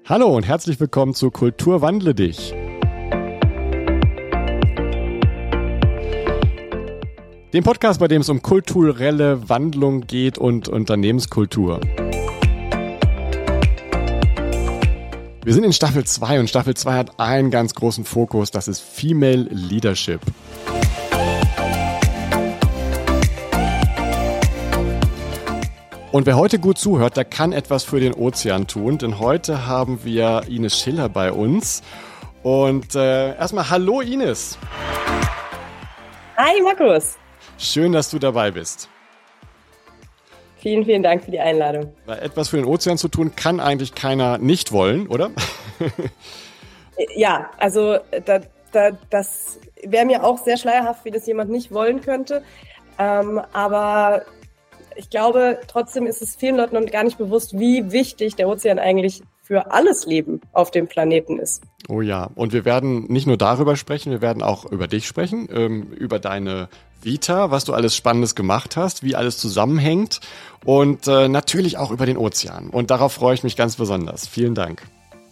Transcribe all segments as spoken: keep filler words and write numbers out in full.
Hallo und herzlich willkommen zu Kultur wandle dich. Dem Podcast, bei dem es um kulturelle Wandlung geht und Unternehmenskultur. Wir sind in Staffel zwei und Staffel zwei hat einen ganz großen Fokus, das ist Female Leadership. Und wer heute gut zuhört, der kann etwas für den Ozean tun, denn heute haben wir Ines Schiller bei uns. Und äh, erstmal hallo Ines. Hi Markus. Schön, dass du dabei bist. Vielen, vielen Dank für die Einladung. Weil etwas für den Ozean zu tun, kann eigentlich keiner nicht wollen, oder? Ja, also da, da, das wäre mir auch sehr schleierhaft, wie das jemand nicht wollen könnte. Ähm, aber ich glaube, trotzdem ist es vielen Leuten noch gar nicht bewusst, wie wichtig der Ozean eigentlich für alles Leben auf dem Planeten ist. Oh ja, und wir werden nicht nur darüber sprechen, wir werden auch über dich sprechen, ähm, über deine Vita, was du alles Spannendes gemacht hast, wie alles zusammenhängt und äh, natürlich auch über den Ozean. Und darauf freue ich mich ganz besonders. Vielen Dank.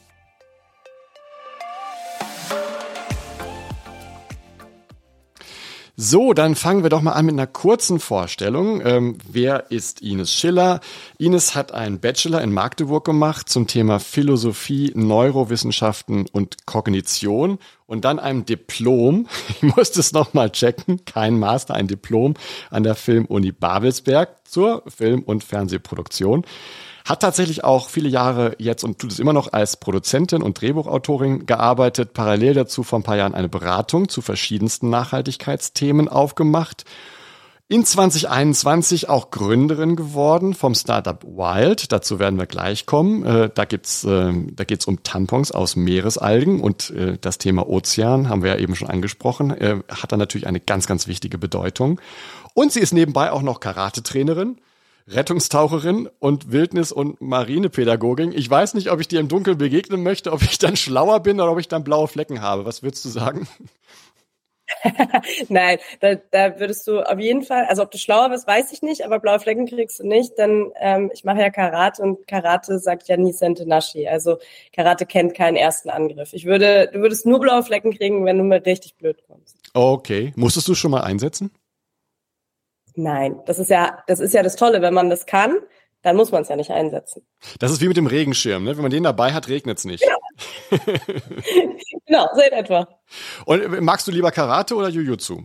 So, dann fangen wir doch mal an mit einer kurzen Vorstellung. Ähm, wer ist Ines Schiller? Ines hat einen Bachelor in Magdeburg gemacht zum Thema Philosophie, Neurowissenschaften und Kognition und dann ein Diplom, ich musste es nochmal checken, kein Master, ein Diplom an der Filmuni Babelsberg zur Film- und Fernsehproduktion. Hat tatsächlich auch viele Jahre jetzt und tut es immer noch als Produzentin und Drehbuchautorin gearbeitet. Parallel dazu vor ein paar Jahren eine Beratung zu verschiedensten Nachhaltigkeitsthemen aufgemacht. In zwanzig einundzwanzig auch Gründerin geworden vom Startup Wild. Dazu werden wir gleich kommen. Äh, da gibt's, äh, da geht's um Tampons aus Meeresalgen und äh, das Thema Ozean haben wir ja eben schon angesprochen. Äh, hat da natürlich eine ganz, ganz wichtige Bedeutung. Und sie ist nebenbei auch noch Karate-Trainerin, Rettungstaucherin und Wildnis- und Marinepädagogin. Ich weiß nicht, ob ich dir im Dunkeln begegnen möchte, ob ich dann schlauer bin oder ob ich dann blaue Flecken habe. Was würdest du sagen? Nein, da, da würdest du auf jeden Fall, also ob du schlauer bist, weiß ich nicht, aber blaue Flecken kriegst du nicht, denn ähm, ich mache ja Karate und Karate sagt ja nie Sentenashi. Also Karate kennt keinen ersten Angriff. Ich würde, du würdest nur blaue Flecken kriegen, wenn du mir richtig blöd kommst. Okay. Musstest du schon mal einsetzen? Nein, das ist ja, das ist ja das Tolle, wenn man das kann, dann muss man es ja nicht einsetzen. Das ist wie mit dem Regenschirm, ne? Wenn man den dabei hat, regnet es nicht. Genau. Genau, so in etwa. Und magst du lieber Karate oder Jiu-Jitsu?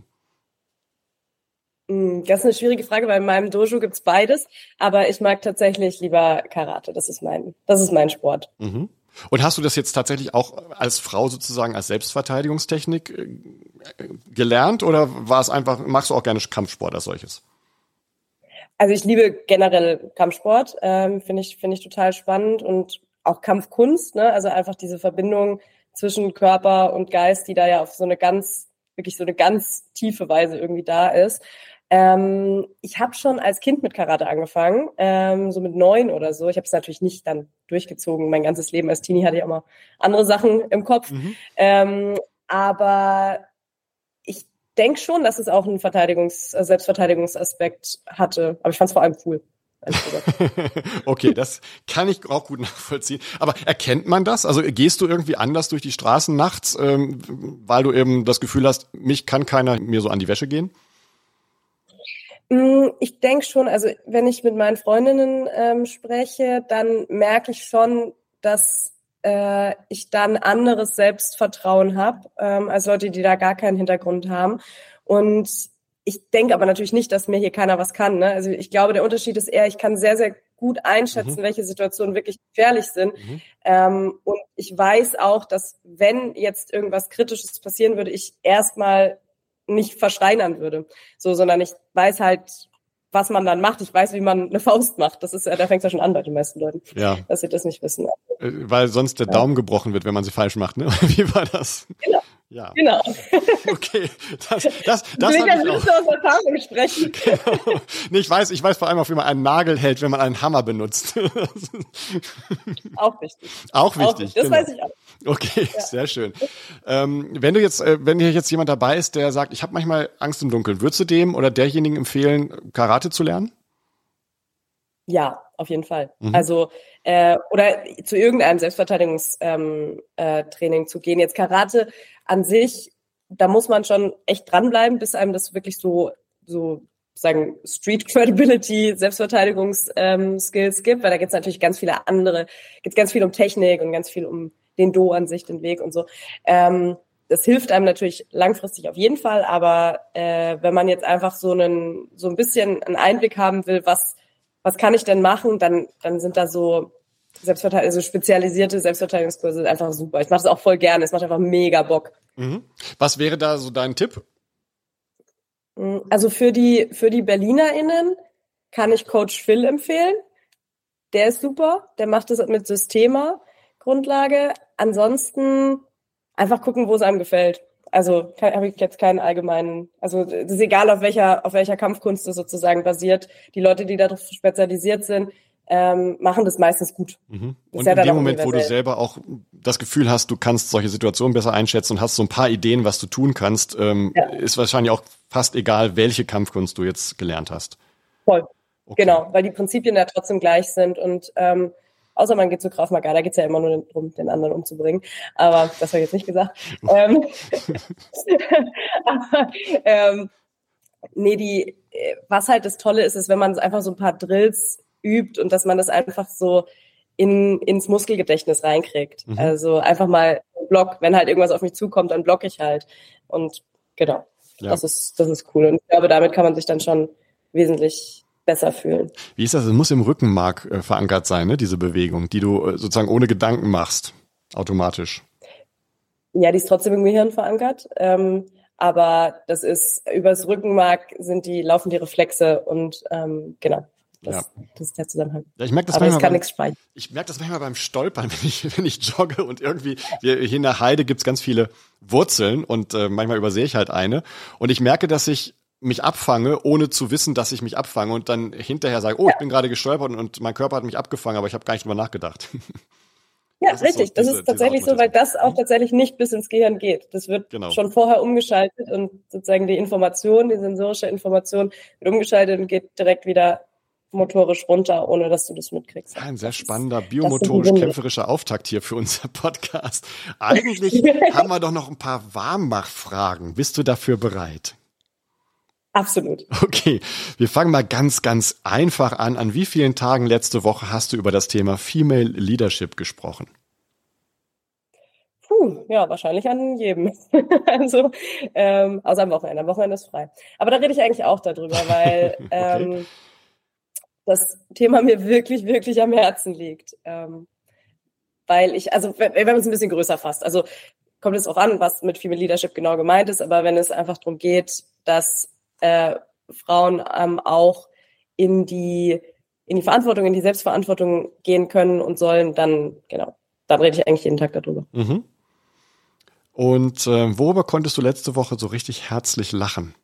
Das ist eine schwierige Frage, weil in meinem Dojo gibt's beides, aber ich mag tatsächlich lieber Karate. Das ist mein, das ist mein Sport. Mhm. Und hast du das jetzt tatsächlich auch als Frau sozusagen als Selbstverteidigungstechnik gelernt oder war es einfach, machst du auch gerne Kampfsport als solches? Also ich liebe generell Kampfsport, ähm, finde ich, finde ich total spannend und auch Kampfkunst, ne? Also einfach diese Verbindung zwischen Körper und Geist, die da ja auf so eine ganz, wirklich so eine ganz tiefe Weise irgendwie da ist. Ähm, ich habe schon als Kind mit Karate angefangen, ähm, so mit neun oder so. Ich habe es natürlich nicht dann durchgezogen. Mein ganzes Leben als Teenie hatte ich auch mal andere Sachen im Kopf. Mhm. Ähm, aber ich denke schon, dass es auch einen Verteidigungs-, Selbstverteidigungsaspekt hatte. Aber ich fand es vor allem cool. Okay, das kann ich auch gut nachvollziehen. Aber erkennt man das? Also gehst du irgendwie anders durch die Straßen nachts, ähm, weil du eben das Gefühl hast, mich kann keiner mir so an die Wäsche gehen? Ich denke schon, also wenn ich mit meinen Freundinnen ähm, spreche, dann merke ich schon, dass äh, ich dann anderes Selbstvertrauen habe, ähm, als Leute, die da gar keinen Hintergrund haben. Und ich denke aber natürlich nicht, dass mir hier keiner was kann. Ne? Also ich glaube, der Unterschied ist eher, ich kann sehr, sehr gut einschätzen, mhm. welche Situationen wirklich gefährlich sind. Mhm. Ähm, und ich weiß auch, dass wenn jetzt irgendwas Kritisches passieren würde, ich erstmal nicht verschreinern würde, so, sondern ich weiß halt, was man dann macht. Ich weiß, wie man eine Faust macht. Das ist, da fängt es ja schon an bei den meisten Leuten, ja, dass sie das nicht wissen. Weil sonst der ja. Daumen gebrochen wird, wenn man sie falsch macht, ne? Wie war das? Genau. Ja. Genau. Okay, das, das, das ich will ja nicht aus Erfahrung sprechen. Genau. Nee, ich weiß, ich weiß vor allem auch, wie man einen Nagel hält, wenn man einen Hammer benutzt. Auch wichtig. Auch wichtig. Auch, das genau. weiß ich auch. Okay, ja. Sehr schön. Ähm, wenn du jetzt, äh, wenn hier jetzt jemand dabei ist, der sagt, ich habe manchmal Angst im Dunkeln, würdest du dem oder derjenigen empfehlen, Karate zu lernen? Ja, auf jeden Fall. Mhm. Also äh, oder zu irgendeinem Selbstverteidigungstraining ähm, äh, Training zu gehen. Jetzt Karate an sich, da muss man schon echt dranbleiben, bis einem das wirklich so so sagen Street Credibility, Selbstverteidigungsskills ähm, Skills gibt, weil da gibt es natürlich ganz viele andere, gibt ganz viel um Technik und ganz viel um den Do an sich, den Weg und so. Ähm, das hilft einem natürlich langfristig auf jeden Fall, aber äh, wenn man jetzt einfach so einen so ein bisschen einen Einblick haben will, was was kann ich denn machen, dann dann sind da so Selbstverteidigung, also spezialisierte Selbstverteidigungskurse einfach super. Ich mache das auch voll gerne, es macht einfach mega Bock. Mhm. Was wäre da so dein Tipp? Also für die für die BerlinerInnen kann ich Coach Phil empfehlen. Der ist super, der macht das mit Systema Grundlage. Ansonsten einfach gucken, wo es einem gefällt. Also habe ich jetzt keinen allgemeinen, also es ist egal, auf welcher auf welcher Kampfkunst es sozusagen basiert. Die Leute, die darauf spezialisiert sind, ähm, machen das meistens gut. Mhm. Das Und ja in dann dem auch Moment, wo du universell. selber auch das Gefühl hast, du kannst solche Situationen besser einschätzen und hast so ein paar Ideen, was du tun kannst, ähm, Ja, ist wahrscheinlich auch fast egal, welche Kampfkunst du jetzt gelernt hast. voll. Okay. Genau, weil die Prinzipien ja trotzdem gleich sind und ähm, außer man geht zu Krav Maga, da geht's ja immer nur darum, den anderen umzubringen. Aber das habe ich jetzt nicht gesagt. ähm, aber, ähm, nee, die, was halt das Tolle ist, ist, wenn man einfach so ein paar Drills übt und dass man das einfach so in, ins Muskelgedächtnis reinkriegt. Mhm. Also einfach mal Block, wenn halt irgendwas auf mich zukommt, dann blocke ich halt. Und genau, Ja. das ist, das ist cool. Und ich glaube, damit kann man sich dann schon wesentlich besser fühlen. Wie ist das? Es muss im Rückenmark äh, verankert sein, ne? Diese Bewegung, die du äh, sozusagen ohne Gedanken machst, automatisch. Ja, die ist trotzdem im Gehirn verankert. Ähm, aber das ist, übers Rückenmark sind die, laufen die Reflexe und ähm, genau, das, Ja. das ist der Zusammenhang. Ja, ich merke das Aber es manchmal kann beim, nichts speichern. ich merke das manchmal beim Stolpern, wenn ich, wenn ich jogge und irgendwie, hier, hier in der Heide gibt's ganz viele Wurzeln und äh, manchmal übersehe ich halt eine und ich merke, dass ich mich abfange, ohne zu wissen, dass ich mich abfange und dann hinterher sage, oh, ich bin gerade gestolpert und, und mein Körper hat mich abgefangen, aber ich habe gar nicht drüber nachgedacht. Ja, Das ist so richtig. Das diese- ist tatsächlich dieser so, weil Automatismus. das auch tatsächlich nicht bis ins Gehirn geht. Das wird Genau. schon vorher umgeschaltet und sozusagen die Information, die sensorische Information wird umgeschaltet und geht direkt wieder motorisch runter, ohne dass du das mitkriegst. Ein sehr Das ist- spannender das sind die Wunder. biomotorisch-kämpferischer Auftakt hier für unser Podcast. Eigentlich haben wir doch noch ein paar Warmmachfragen. Bist du dafür bereit? Absolut. Okay, wir fangen mal ganz, ganz einfach an. An wie vielen Tagen letzte Woche hast du über das Thema Female Leadership gesprochen? Puh, ja, wahrscheinlich an jedem. Also, ähm, außer am Wochenende. Am Wochenende ist frei. Aber da rede ich eigentlich auch darüber, weil Okay. ähm, das Thema mir wirklich, wirklich am Herzen liegt. Ähm, weil ich, also wenn, wenn man es ein bisschen größer fasst, also kommt es darauf an, was mit Female Leadership genau gemeint ist, aber wenn es einfach darum geht, dass äh, Frauen ähm, auch in die in die Verantwortung, in die Selbstverantwortung gehen können und sollen, dann genau, dann rede ich eigentlich jeden Tag darüber. Mhm. Und äh, worüber konntest du letzte Woche so richtig herzlich lachen?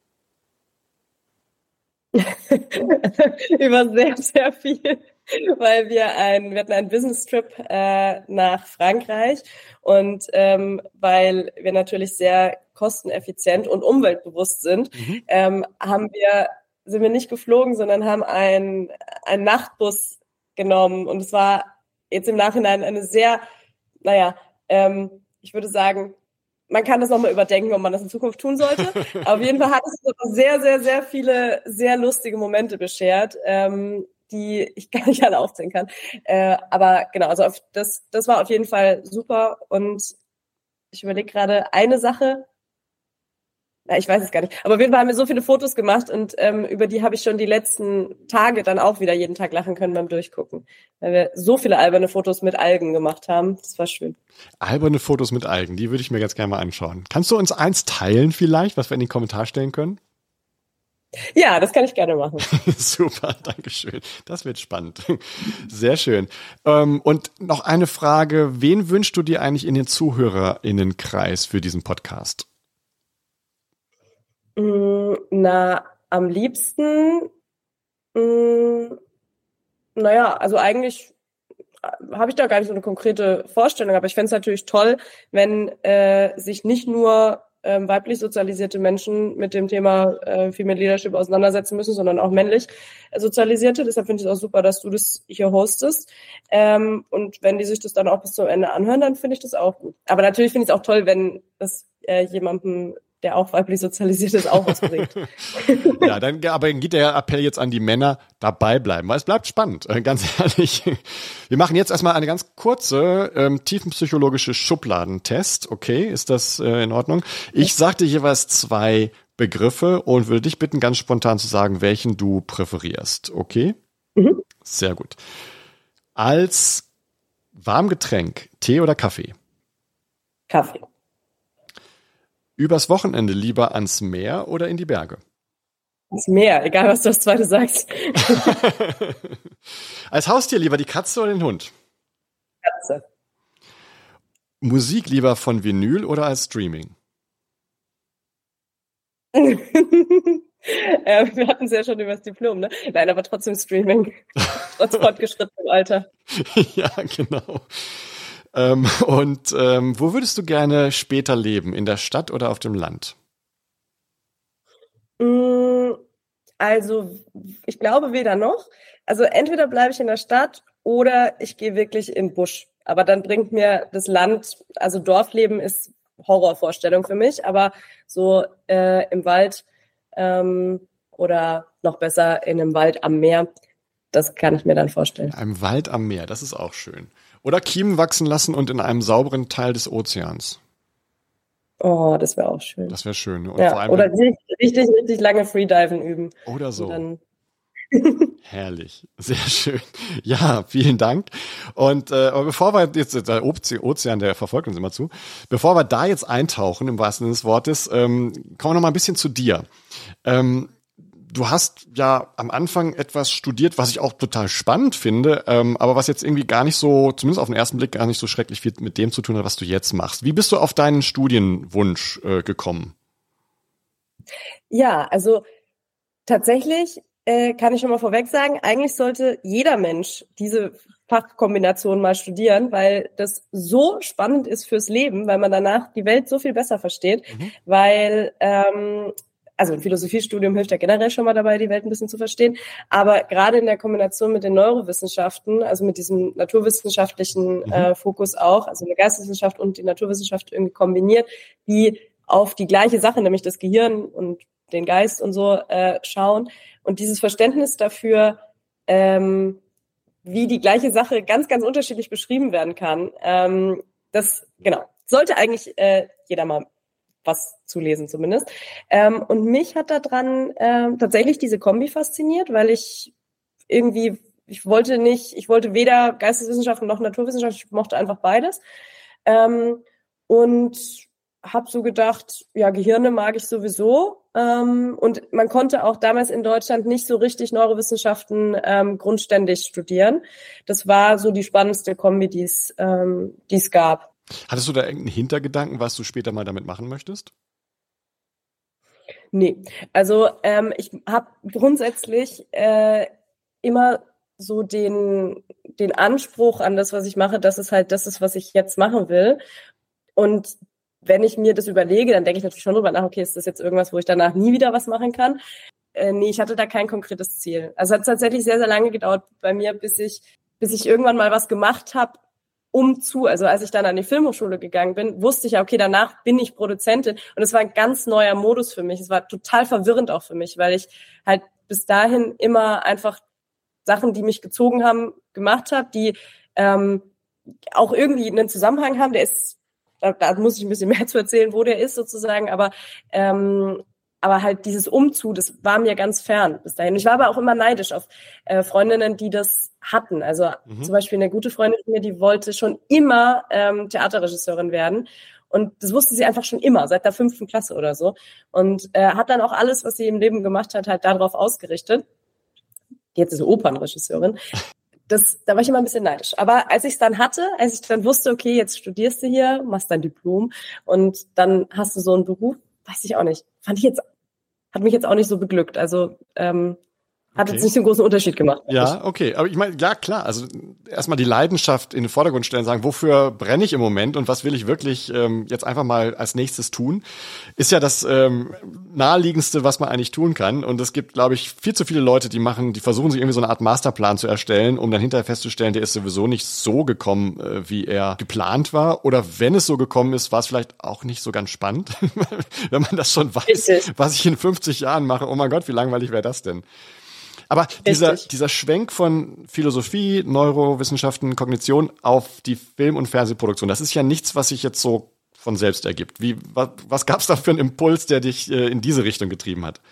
Über sehr, sehr viel, weil wir ein, wir hatten einen Business-Trip äh, nach Frankreich und ähm, weil wir natürlich sehr kosteneffizient und umweltbewusst sind, Mhm. ähm, haben wir, sind wir nicht geflogen, sondern haben einen, einen Nachtbus genommen und es war jetzt im Nachhinein eine sehr, naja, ähm, ich würde sagen, man kann das nochmal überdenken, ob man das in Zukunft tun sollte. Auf jeden Fall hat es sehr, sehr, sehr viele sehr lustige Momente beschert, ähm, die ich gar nicht alle aufzählen kann. Äh, aber genau, also auf das, das war auf jeden Fall super. Und ich überlege gerade eine Sache. Na, ich weiß es gar nicht. Aber auf jeden Fall haben wir so viele Fotos gemacht und ähm, über die habe ich schon die letzten Tage dann auch wieder jeden Tag lachen können beim Durchgucken. Weil wir so viele alberne Fotos mit Algen gemacht haben. Das war schön. Alberne Fotos mit Algen, die würde ich mir ganz gerne mal anschauen. Kannst du uns eins teilen vielleicht, was wir in den Kommentar stellen können? Ja, das kann ich gerne machen. Super, Dankeschön. Das wird spannend. Sehr schön. Ähm, und noch eine Frage. Wen wünschst du dir eigentlich in den ZuhörerInnenkreis für diesen Podcast? Na, am liebsten, mh, naja, also eigentlich habe ich da gar nicht so eine konkrete Vorstellung, aber ich fände es natürlich toll, wenn äh, sich nicht nur ähm, weiblich sozialisierte Menschen mit dem Thema äh, Female Leadership auseinandersetzen müssen, sondern auch männlich äh, sozialisierte. Deshalb finde ich es auch super, dass du das hier hostest. Ähm, und wenn die sich das dann auch bis zum Ende anhören, dann finde ich das auch gut. Aber natürlich finde ich es auch toll, wenn das äh, jemandem, der auch weiblich sozialisiert ist, auch was bringt. Ja, dann aber geht der Appell jetzt an die Männer, dabei bleiben, weil es bleibt spannend, äh, ganz ehrlich. Wir machen jetzt erstmal eine ganz kurze ähm, tiefenpsychologische Schubladentest. Okay, ist das äh, in Ordnung? Ich sagte jeweils zwei Begriffe und würde dich bitten, ganz spontan zu sagen, welchen du präferierst. Okay? Mhm. Sehr gut. Als Warmgetränk, Tee oder Kaffee? Kaffee. Übers Wochenende lieber ans Meer oder in die Berge? Ans Meer, egal was du das zweite sagst. Als Haustier lieber die Katze oder den Hund? Katze. Musik lieber von Vinyl oder als Streaming? äh, wir hatten es ja schon über das Diplom, ne? Nein, aber trotzdem Streaming. Trotz fortgeschrittenem Alter. Ja, genau. Ähm, und ähm, wo würdest du gerne später leben? In der Stadt oder auf dem Land? Also, ich glaube weder noch. Also entweder bleibe ich in der Stadt oder ich gehe wirklich in den Busch. Aber dann bringt mir das Land, also Dorfleben ist Horrorvorstellung für mich, aber so äh, im Wald ähm, oder noch besser in einem Wald am Meer, das kann ich mir dann vorstellen. Ein Wald am Meer, das ist auch schön. Oder Kiemen wachsen lassen und in einem sauberen Teil des Ozeans. Oh, das wäre auch schön. Das wäre schön. Und ja, vor allem, oder richtig, richtig lange Freediven üben. Oder so. Dann herrlich, sehr schön. Ja, vielen Dank. Und äh, aber bevor wir jetzt, der Ozean, der verfolgt uns immer zu, bevor wir da jetzt eintauchen, im wahrsten Sinne des Wortes, ähm, kommen wir noch mal ein bisschen zu dir. Ähm, Du hast ja am Anfang etwas studiert, was ich auch total spannend finde, ähm, aber was jetzt irgendwie gar nicht so, zumindest auf den ersten Blick, gar nicht so schrecklich viel mit dem zu tun hat, was du jetzt machst. Wie bist du auf deinen Studienwunsch äh, gekommen? Ja, also tatsächlich äh, kann ich schon mal vorweg sagen, eigentlich sollte jeder Mensch diese Fachkombination mal studieren, weil das so spannend ist fürs Leben, weil man danach die Welt so viel besser versteht, mhm. weil ähm, also ein Philosophiestudium hilft ja generell schon mal dabei, die Welt ein bisschen zu verstehen. Aber gerade in der Kombination mit den Neurowissenschaften, also mit diesem naturwissenschaftlichen mhm. äh, Fokus auch, also eine Geisteswissenschaft und die Naturwissenschaft irgendwie kombiniert, die auf die gleiche Sache, nämlich das Gehirn und den Geist und so äh, schauen. Und dieses Verständnis dafür, ähm, wie die gleiche Sache ganz, ganz unterschiedlich beschrieben werden kann, ähm, das, genau, sollte eigentlich äh, jeder mal was zu lesen zumindest. Ähm, und mich hat daran ähm, tatsächlich diese Kombi fasziniert, weil ich irgendwie, ich wollte nicht, ich wollte weder Geisteswissenschaften noch Naturwissenschaften, ich mochte einfach beides. Ähm, und habe so gedacht, ja, Gehirne mag ich sowieso. Ähm, und man konnte auch damals in Deutschland nicht so richtig Neurowissenschaften ähm, grundständig studieren. Das war so die spannendste Kombi, die es ähm, die es gab. Hattest du da irgendeinen Hintergedanken, was du später mal damit machen möchtest? Nee, also ähm, ich habe grundsätzlich äh, immer so den, den Anspruch an das, was ich mache, dass es halt das ist, was ich jetzt machen will. Und wenn ich mir das überlege, dann denke ich natürlich schon drüber nach, okay, ist das jetzt irgendwas, wo ich danach nie wieder was machen kann? Äh, nee, ich hatte da kein konkretes Ziel. Also es hat tatsächlich sehr, sehr lange gedauert bei mir, bis ich, bis ich irgendwann mal was gemacht habe, um zu, also als ich dann an die Filmhochschule gegangen bin, wusste ich ja, okay, danach bin ich Produzentin und es war ein ganz neuer Modus für mich. Es war total verwirrend auch für mich, weil ich halt bis dahin immer einfach Sachen, die mich gezogen haben, gemacht habe, die ähm, auch irgendwie einen Zusammenhang haben. Der ist, da, da muss ich ein bisschen mehr zu erzählen, wo der ist sozusagen, aber ähm, aber halt dieses Umzu, das war mir ganz fern bis dahin. Ich war aber auch immer neidisch auf äh, Freundinnen, die das hatten. Also mhm. zum Beispiel eine gute Freundin von mir, die wollte schon immer ähm, Theaterregisseurin werden. Und das wusste sie einfach schon immer, seit der fünften Klasse oder so. Und äh, hat dann auch alles, was sie im Leben gemacht hat, halt darauf ausgerichtet. Jetzt ist sie Opernregisseurin. Das, da war ich immer ein bisschen neidisch. Aber als ich es dann hatte, als ich dann wusste, okay, jetzt studierst du hier, machst dein Diplom und dann hast du so einen Beruf, weiß ich auch nicht. Fand ich jetzt, hat mich jetzt auch nicht so beglückt. Also ähm, hat okay. jetzt nicht so einen großen Unterschied gemacht. Ja, okay. Aber ich meine, ja klar, also erstmal die Leidenschaft in den Vordergrund stellen, sagen, wofür brenne ich im Moment und was will ich wirklich ähm, jetzt einfach mal als nächstes tun, ist ja das ähm, naheliegendste, was man eigentlich tun kann. Und es gibt, glaube ich, viel zu viele Leute, die machen, die versuchen sich irgendwie so eine Art Masterplan zu erstellen, um dann hinterher festzustellen, der ist sowieso nicht so gekommen, äh, wie er geplant war. Oder wenn es so gekommen ist, war es vielleicht auch nicht so ganz spannend, wenn man das schon weiß, Richtig. Was ich in fünfzig Jahren mache. Oh mein Gott, wie langweilig wäre das denn? Aber dieser, dieser Schwenk von Philosophie, Neurowissenschaften, Kognition auf die Film- und Fernsehproduktion, das ist ja nichts, was sich jetzt so von selbst ergibt. Wie, was, was gab es da für einen Impuls, der dich äh, in diese Richtung getrieben hat?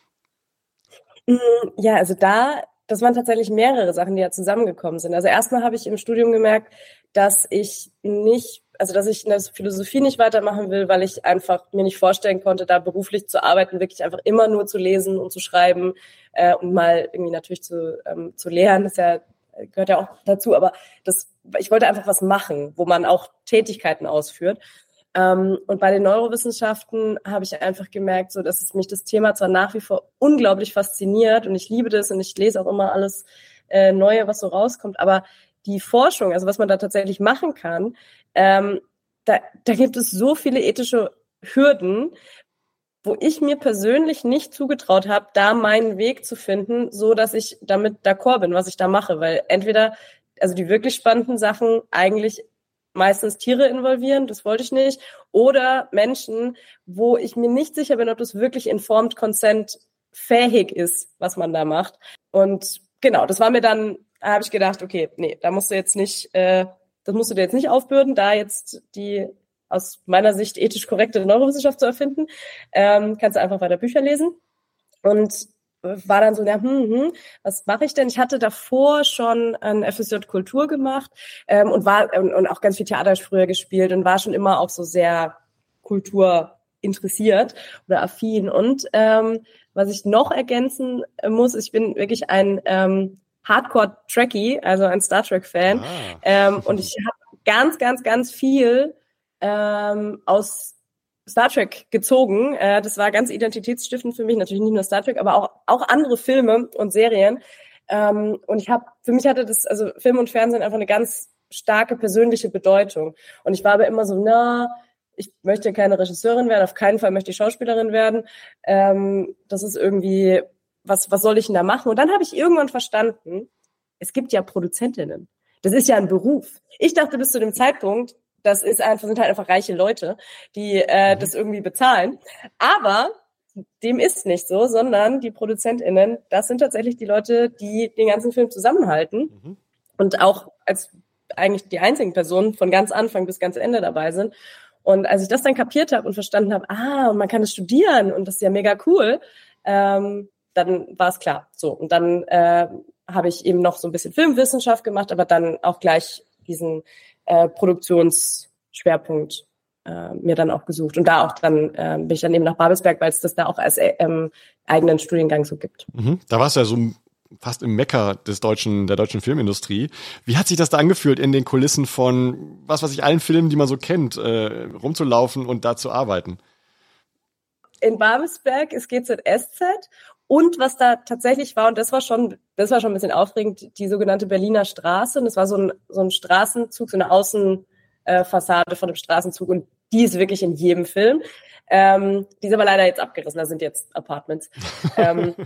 Ja, also da, das waren tatsächlich mehrere Sachen, die ja zusammengekommen sind. Also erstmal habe ich im Studium gemerkt, dass ich nicht, also dass ich in der Philosophie nicht weitermachen will, weil ich einfach mir nicht vorstellen konnte, da beruflich zu arbeiten, wirklich einfach immer nur zu lesen und zu schreiben äh, und mal irgendwie natürlich zu ähm, zu lehren, das ja, gehört ja auch dazu, aber das, ich wollte einfach was machen, wo man auch Tätigkeiten ausführt. Ähm, und bei den Neurowissenschaften habe ich einfach gemerkt, so dass es mich das Thema zwar nach wie vor unglaublich fasziniert und ich liebe das und ich lese auch immer alles äh, Neue, was so rauskommt, aber die Forschung, also was man da tatsächlich machen kann, ähm, da, da gibt es so viele ethische Hürden, wo ich mir persönlich nicht zugetraut habe, da meinen Weg zu finden, so dass ich damit d'accord bin, was ich da mache, weil entweder, also die wirklich spannenden Sachen eigentlich meistens Tiere involvieren, das wollte ich nicht, oder Menschen, wo ich mir nicht sicher bin, ob das wirklich informed consent fähig ist, was man da macht. Und genau, das war mir dann, da habe ich gedacht, okay, nee, da musst du jetzt nicht, äh, das musst du dir jetzt nicht aufbürden, da jetzt die aus meiner Sicht ethisch korrekte Neurowissenschaft zu erfinden. Ähm, kannst du einfach weiter Bücher lesen. Und war dann so, ja, hm, hm, was mache ich denn? Ich hatte davor schon ein F S J Kultur gemacht ähm, und war und, und auch ganz viel Theater früher gespielt und war schon immer auch so sehr Kultur interessiert oder affin. Und ähm, was ich noch ergänzen muss, ich bin wirklich ein ähm, Hardcore-Trekkie, also ein Star Trek-Fan. Ah. Ähm, und ich habe ganz, ganz, ganz viel ähm, aus Star Trek gezogen. Äh, das war ganz identitätsstiftend für mich, natürlich nicht nur Star Trek, aber auch auch andere Filme und Serien. Ähm, und ich habe, für mich hatte das, also Film und Fernsehen einfach eine ganz starke persönliche Bedeutung. Und ich war aber immer so, na, ich möchte keine Regisseurin werden, auf keinen Fall möchte ich Schauspielerin werden. Ähm, das ist irgendwie, was was soll ich denn da machen? Und dann habe ich irgendwann verstanden, es gibt ja Produzentinnen. Das ist ja ein Beruf. Ich dachte bis zu dem Zeitpunkt, das ist einfach, sind halt einfach reiche Leute, die äh, das irgendwie bezahlen. Aber dem ist nicht so, sondern die ProduzentInnen, das sind tatsächlich die Leute, die den ganzen Film zusammenhalten mhm. und auch als eigentlich die einzigen Personen von ganz Anfang bis ganz Ende dabei sind. Und als ich das dann kapiert habe und verstanden habe, ah, und man kann das studieren und das ist ja mega cool, ähm, dann war es klar. So, und dann äh, habe ich eben noch so ein bisschen Filmwissenschaft gemacht, aber dann auch gleich diesen äh, Produktionsschwerpunkt äh, mir dann auch gesucht. Und da auch dann äh, bin ich dann eben nach Babelsberg, weil es das da auch als äh, ähm, eigenen Studiengang so gibt. Mhm. Da warst du ja so fast im Mekka des deutschen, der deutschen Filmindustrie. Wie hat sich das da angefühlt, in den Kulissen von, was weiß ich, allen Filmen, die man so kennt, äh, rumzulaufen und da zu arbeiten? In Babelsberg ist G Z S Z und was da tatsächlich war, und das war schon, das war schon ein bisschen aufregend, die sogenannte Berliner Straße. Und das war so ein, so ein Straßenzug, so eine Außenfassade von einem Straßenzug. Und die ist wirklich in jedem Film. Ähm, die ist aber leider jetzt abgerissen, da sind jetzt Apartments. ähm,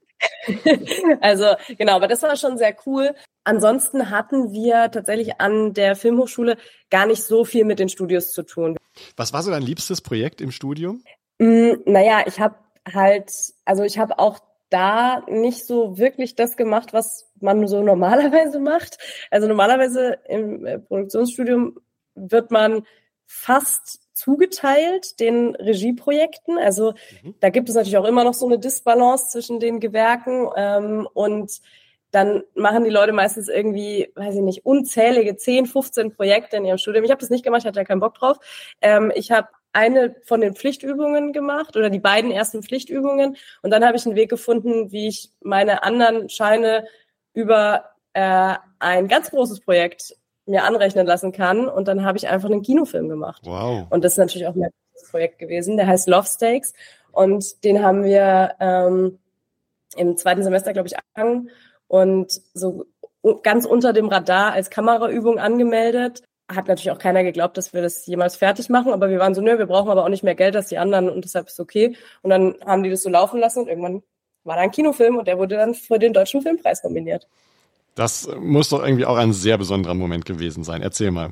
also genau, aber das war schon sehr cool. Ansonsten hatten wir tatsächlich an der Filmhochschule gar nicht so viel mit den Studios zu tun. Was war so dein liebstes Projekt im Studium? Mm, naja, ich habe halt, also ich habe auch da nicht so wirklich das gemacht, was man so normalerweise macht. Also normalerweise im Produktionsstudium wird man fast zugeteilt den Regieprojekten. Also mhm. da gibt es natürlich auch immer noch so eine Disbalance zwischen den Gewerken ähm, und dann machen die Leute meistens irgendwie, weiß ich nicht, unzählige zehn, fünfzehn Projekte in ihrem Studium. Ich habe das nicht gemacht, ich hatte ja keinen Bock drauf. Ähm, ich habe eine von den Pflichtübungen gemacht oder die beiden ersten Pflichtübungen und dann habe ich einen Weg gefunden, wie ich meine anderen Scheine über äh, ein ganz großes Projekt mir anrechnen lassen kann und dann habe ich einfach einen Kinofilm gemacht. Wow. Und das ist natürlich auch mein Projekt gewesen, der heißt Love Stakes und den haben wir ähm, im zweiten Semester, glaube ich, angefangen und so ganz unter dem Radar als Kameraübung angemeldet. Hat natürlich auch keiner geglaubt, dass wir das jemals fertig machen, aber wir waren so, nö, wir brauchen aber auch nicht mehr Geld als die anderen und deshalb ist es okay. Und dann haben die das so laufen lassen und irgendwann war da ein Kinofilm und der wurde dann für den Deutschen Filmpreis nominiert. Das muss doch irgendwie auch ein sehr besonderer Moment gewesen sein. Erzähl mal.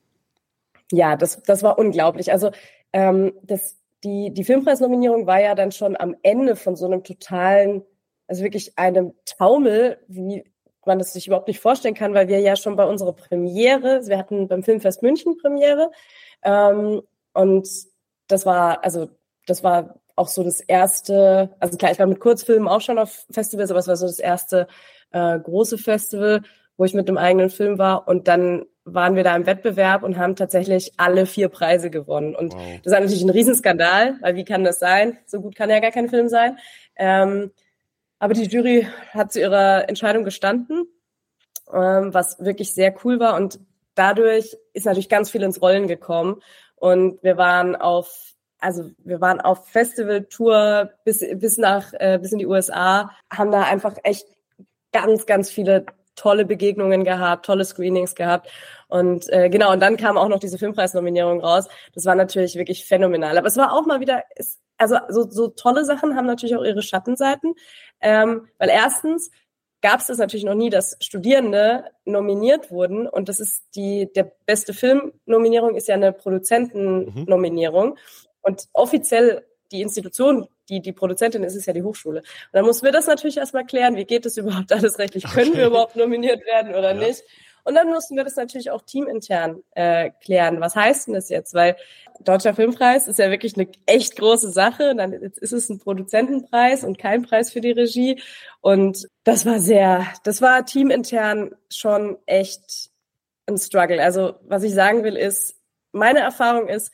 Ja, das, das war unglaublich. Also ähm, das, die, die Filmpreisnominierung war ja dann schon am Ende von so einem totalen, also wirklich einem Taumel, wie man das sich überhaupt nicht vorstellen kann, weil wir ja schon bei unserer Premiere, wir hatten beim Filmfest München Premiere ähm, und das war, also das war auch so das erste, also klar, ich war mit Kurzfilmen auch schon auf Festivals, aber es war so das erste äh, große Festival, wo ich mit einem eigenen Film war und dann waren wir da im Wettbewerb und haben tatsächlich alle vier Preise gewonnen. Und wow. Das war natürlich ein Riesenskandal, weil wie kann das sein? So gut kann ja gar kein Film sein. Ähm, aber die Jury hat zu ihrer Entscheidung gestanden, ähm, was wirklich sehr cool war. Und dadurch ist natürlich ganz viel ins Rollen gekommen. Und wir waren auf, also wir waren auf Festivaltour bis, bis nach, äh, bis in die U S A, haben da einfach echt ganz, ganz viele tolle Begegnungen gehabt, tolle Screenings gehabt. Und äh, genau, und dann kam auch noch diese Filmpreisnominierung raus. Das war natürlich wirklich phänomenal. Aber es war auch mal wieder, es, also so, so tolle Sachen haben natürlich auch ihre Schattenseiten. Ähm, weil erstens gab es das natürlich noch nie, dass Studierende nominiert wurden. Und das ist die, der beste Film-Nominierung ist ja eine Produzentennominierung. Mhm. Und offiziell die Institution, die die Produzentin ist, ist ja die Hochschule. Und dann mussten wir das natürlich erstmal klären, wie geht es überhaupt alles rechtlich, können okay. wir überhaupt nominiert werden oder ja. nicht. Und dann mussten wir das natürlich auch teamintern äh, klären. Was heißt denn das jetzt? Weil Deutscher Filmpreis ist ja wirklich eine echt große Sache. Und dann jetzt ist es ein Produzentenpreis und kein Preis für die Regie. Und das war sehr, das war teamintern schon echt ein Struggle. Also was ich sagen will ist, meine Erfahrung ist,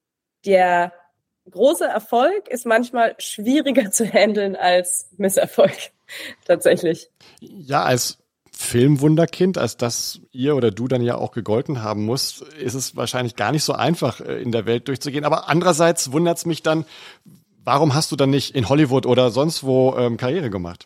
der großer Erfolg ist manchmal schwieriger zu handeln als Misserfolg, tatsächlich. Ja, als Filmwunderkind, als das ihr oder du dann ja auch gegolten haben musst, ist es wahrscheinlich gar nicht so einfach, in der Welt durchzugehen. Aber andererseits wundert es mich dann, warum hast du dann nicht in Hollywood oder sonst wo ähm, Karriere gemacht?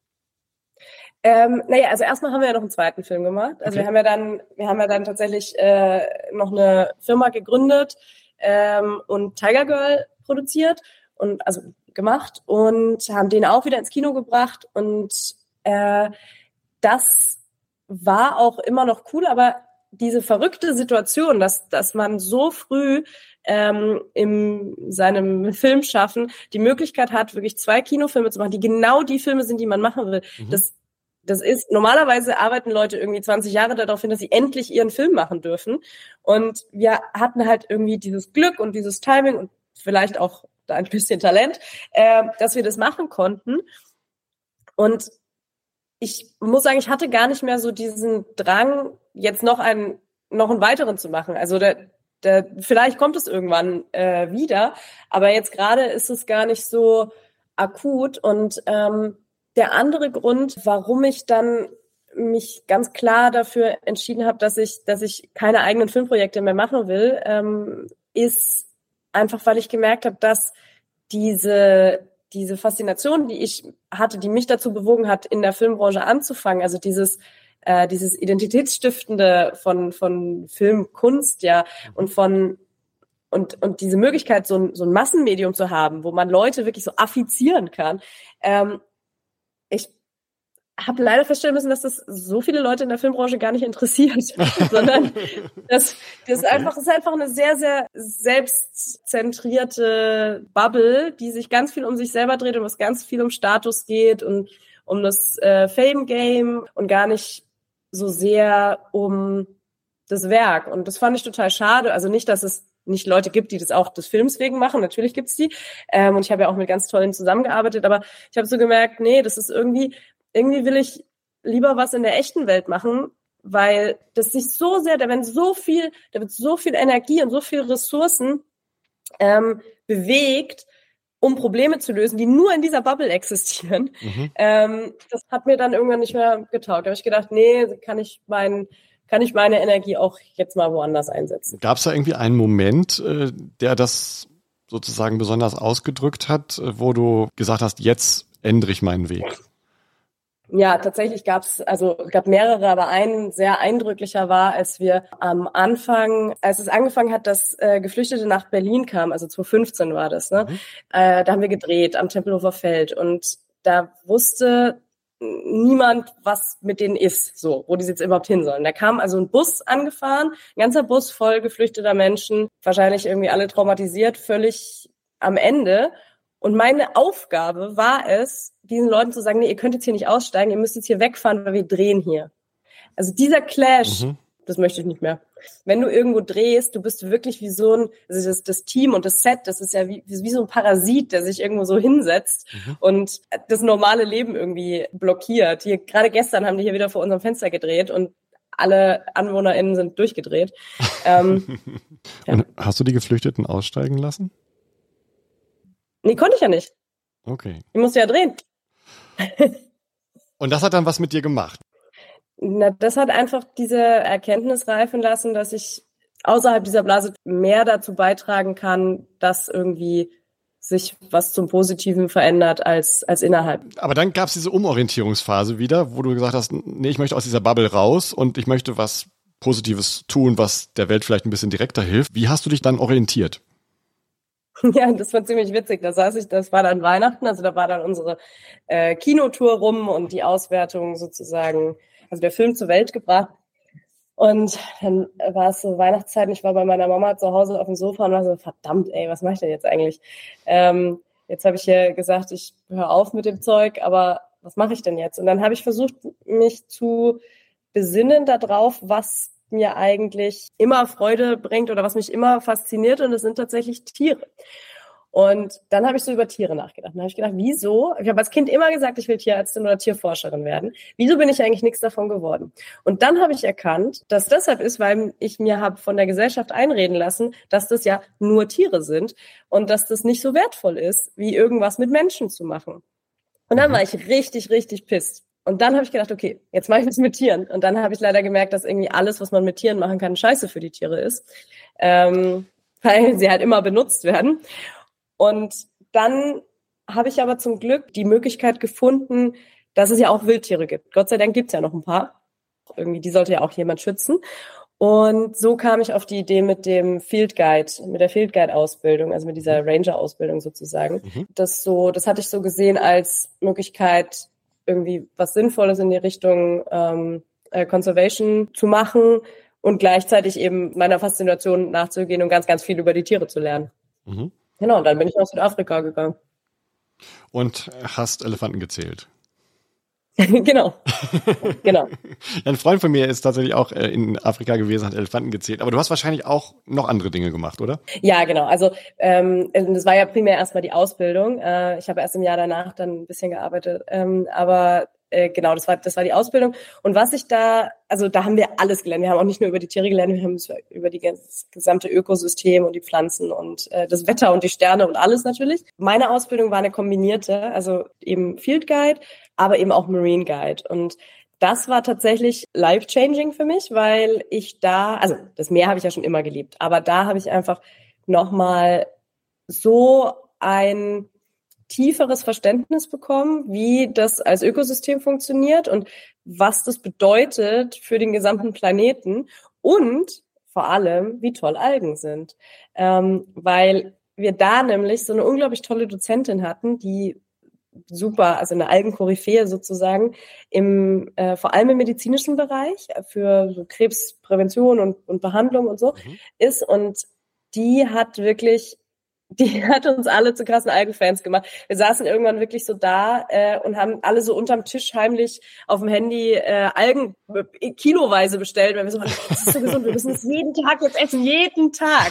Ähm, naja, also erstmal haben wir ja noch einen zweiten Film gemacht. Also okay. wir haben ja dann, wir haben ja dann tatsächlich äh, noch eine Firma gegründet, Ähm, und Tiger Girl produziert und also gemacht und haben den auch wieder ins Kino gebracht und äh, das war auch immer noch cool, aber diese verrückte Situation, dass dass man so früh ähm, in seinem Filmschaffen die Möglichkeit hat, wirklich zwei Kinofilme zu machen, die genau die Filme sind, die man machen will, mhm. das Das ist, normalerweise arbeiten Leute irgendwie zwanzig Jahre darauf hin, dass sie endlich ihren Film machen dürfen. Und wir hatten halt irgendwie dieses Glück und dieses Timing und vielleicht auch ein bisschen Talent, äh, dass wir das machen konnten. Und ich muss sagen, ich hatte gar nicht mehr so diesen Drang, jetzt noch einen, noch einen weiteren zu machen. Also der, der, vielleicht kommt es irgendwann äh, wieder, aber jetzt gerade ist es gar nicht so akut und ähm, der andere Grund, warum ich dann mich ganz klar dafür entschieden habe, dass ich, dass ich keine eigenen Filmprojekte mehr machen will, ähm, ist einfach, weil ich gemerkt habe, dass diese, diese Faszination, die ich hatte, die mich dazu bewogen hat, in der Filmbranche anzufangen, also dieses, äh, dieses Identitätsstiftende von, von Filmkunst, ja, und von, und, und diese Möglichkeit, so ein, so ein Massenmedium zu haben, wo man Leute wirklich so affizieren kann, ähm, ich habe leider feststellen müssen, dass das so viele Leute in der Filmbranche gar nicht interessiert, sondern das, das, okay. ist einfach, das ist einfach eine sehr, sehr selbstzentrierte Bubble, die sich ganz viel um sich selber dreht und was ganz viel um Status geht und um das äh, Fame-Game und gar nicht so sehr um das Werk. Und das fand ich total schade. Also nicht, dass es nicht Leute gibt, die das auch des Films wegen machen. Natürlich gibt's die. Ähm, und ich habe ja auch mit ganz tollen zusammengearbeitet. Aber ich habe so gemerkt, nee, das ist irgendwie, irgendwie will ich lieber was in der echten Welt machen, weil das sich so sehr, da werden so viel, da wird so viel Energie und so viel Ressourcen ähm, bewegt, um Probleme zu lösen, die nur in dieser Bubble existieren. Mhm. Ähm, das hat mir dann irgendwann nicht mehr getaugt. Da habe ich gedacht, nee, kann ich meinen kann ich meine Energie auch jetzt mal woanders einsetzen. Gab es da irgendwie einen Moment, äh, der das sozusagen besonders ausgedrückt hat, wo du gesagt hast, jetzt ändere ich meinen Weg? Ja, tatsächlich gab's, also es gab mehrere, aber ein sehr eindrücklicher war, als wir am Anfang, als es angefangen hat, dass äh, Geflüchtete nach Berlin kamen, also zwanzig fünfzehn war das, ne? Mhm. Äh, da haben wir gedreht am Tempelhofer Feld und da wusste niemand, was mit denen ist, so, wo die jetzt überhaupt hin sollen. Da kam also ein Bus angefahren, ein ganzer Bus voll geflüchteter Menschen, wahrscheinlich irgendwie alle traumatisiert, völlig am Ende. Und meine Aufgabe war es, diesen Leuten zu sagen, nee, ihr könnt jetzt hier nicht aussteigen, ihr müsst jetzt hier wegfahren, weil wir drehen hier. Also dieser Clash, mhm. das möchte ich nicht mehr. Wenn du irgendwo drehst, du bist wirklich wie so ein, also das, das Team und das Set, das ist ja wie, wie so ein Parasit, der sich irgendwo so hinsetzt mhm. und das normale Leben irgendwie blockiert. Hier, gerade gestern haben die hier wieder vor unserem Fenster gedreht und alle AnwohnerInnen sind durchgedreht. ähm, ja. Und hast du die Geflüchteten aussteigen lassen? Nee, konnte ich ja nicht. Okay. Ich musste ja drehen. Und das hat dann was mit dir gemacht? Na, das hat einfach diese Erkenntnis reifen lassen, dass ich außerhalb dieser Blase mehr dazu beitragen kann, dass irgendwie sich was zum Positiven verändert als, als innerhalb. Aber dann gab es diese Umorientierungsphase wieder, wo du gesagt hast, nee, ich möchte aus dieser Bubble raus und ich möchte was Positives tun, was der Welt vielleicht ein bisschen direkter hilft. Wie hast du dich dann orientiert? Ja, das war ziemlich witzig. Da saß ich, das war dann Weihnachten, also da war dann unsere äh, Kinotour rum und die Auswertung sozusagen, also der Film zur Welt gebracht. Und dann war es so Weihnachtszeit und ich war bei meiner Mama zu Hause auf dem Sofa und war so, verdammt, ey, was mache ich denn jetzt eigentlich? Ähm, jetzt habe ich hier gesagt, ich höre auf mit dem Zeug, aber was mache ich denn jetzt? Und dann habe ich versucht, mich zu besinnen darauf, was mir eigentlich immer Freude bringt oder was mich immer fasziniert, und das sind tatsächlich Tiere. Und dann habe ich so über Tiere nachgedacht. Dann habe ich gedacht, wieso? Ich habe als Kind immer gesagt, ich will Tierärztin oder Tierforscherin werden. Wieso bin ich eigentlich nichts davon geworden? Und dann habe ich erkannt, dass deshalb ist, weil ich mir habe von der Gesellschaft einreden lassen, dass das ja nur Tiere sind und dass das nicht so wertvoll ist, wie irgendwas mit Menschen zu machen. Und dann war ich richtig, richtig pisst. Und dann habe ich gedacht, okay, jetzt mache ich das mit Tieren. Und dann habe ich leider gemerkt, dass irgendwie alles, was man mit Tieren machen kann, scheiße für die Tiere ist, ähm, weil sie halt immer benutzt werden. Und dann habe ich aber zum Glück die Möglichkeit gefunden, dass es ja auch Wildtiere gibt. Gott sei Dank gibt's ja noch ein paar. Irgendwie, die sollte ja auch jemand schützen. Und so kam ich auf die Idee mit dem Field Guide, mit der Field Guide Ausbildung, also mit dieser Ranger Ausbildung sozusagen. Mhm. Das so, das hatte ich so gesehen als Möglichkeit, irgendwie was Sinnvolles in die Richtung ähm, äh, Conservation zu machen und gleichzeitig eben meiner Faszination nachzugehen und ganz, ganz viel über die Tiere zu lernen. Mhm. Genau, und dann bin ich nach Südafrika gegangen. Und hast Elefanten gezählt? Genau, genau. Ein Freund von mir ist tatsächlich auch in Afrika gewesen, hat Elefanten gezählt. Aber du hast wahrscheinlich auch noch andere Dinge gemacht, oder? Ja, genau. Also ähm, das war ja primär erstmal die Ausbildung. Äh, ich habe erst im Jahr danach dann ein bisschen gearbeitet. Ähm, aber äh, genau, das war das war die Ausbildung. Und was ich da, also da haben wir alles gelernt. Wir haben auch nicht nur über die Tiere gelernt, wir haben über die das gesamte Ökosystem und die Pflanzen und äh, das Wetter und die Sterne und alles natürlich. Meine Ausbildung war eine kombinierte, also eben Field Guide, aber eben auch Marine Guide. Und das war tatsächlich life-changing für mich, weil ich da, also das Meer habe ich ja schon immer geliebt, aber da habe ich einfach nochmal so ein tieferes Verständnis bekommen, wie das als Ökosystem funktioniert und was das bedeutet für den gesamten Planeten und vor allem, wie toll Algen sind. Ähm, weil wir da nämlich so eine unglaublich tolle Dozentin hatten, die super, also eine Algenkoryphäe sozusagen, im äh, vor allem im medizinischen Bereich für so Krebsprävention und, und Behandlung und so mhm. ist. Und die hat wirklich, die hat uns alle zu krassen Algenfans gemacht. Wir saßen irgendwann wirklich so da äh, und haben alle so unterm Tisch heimlich auf dem Handy äh, Algen äh, kiloweise bestellt, weil wir so, das ist so gesund, wir müssen es jeden Tag jetzt essen, jeden Tag.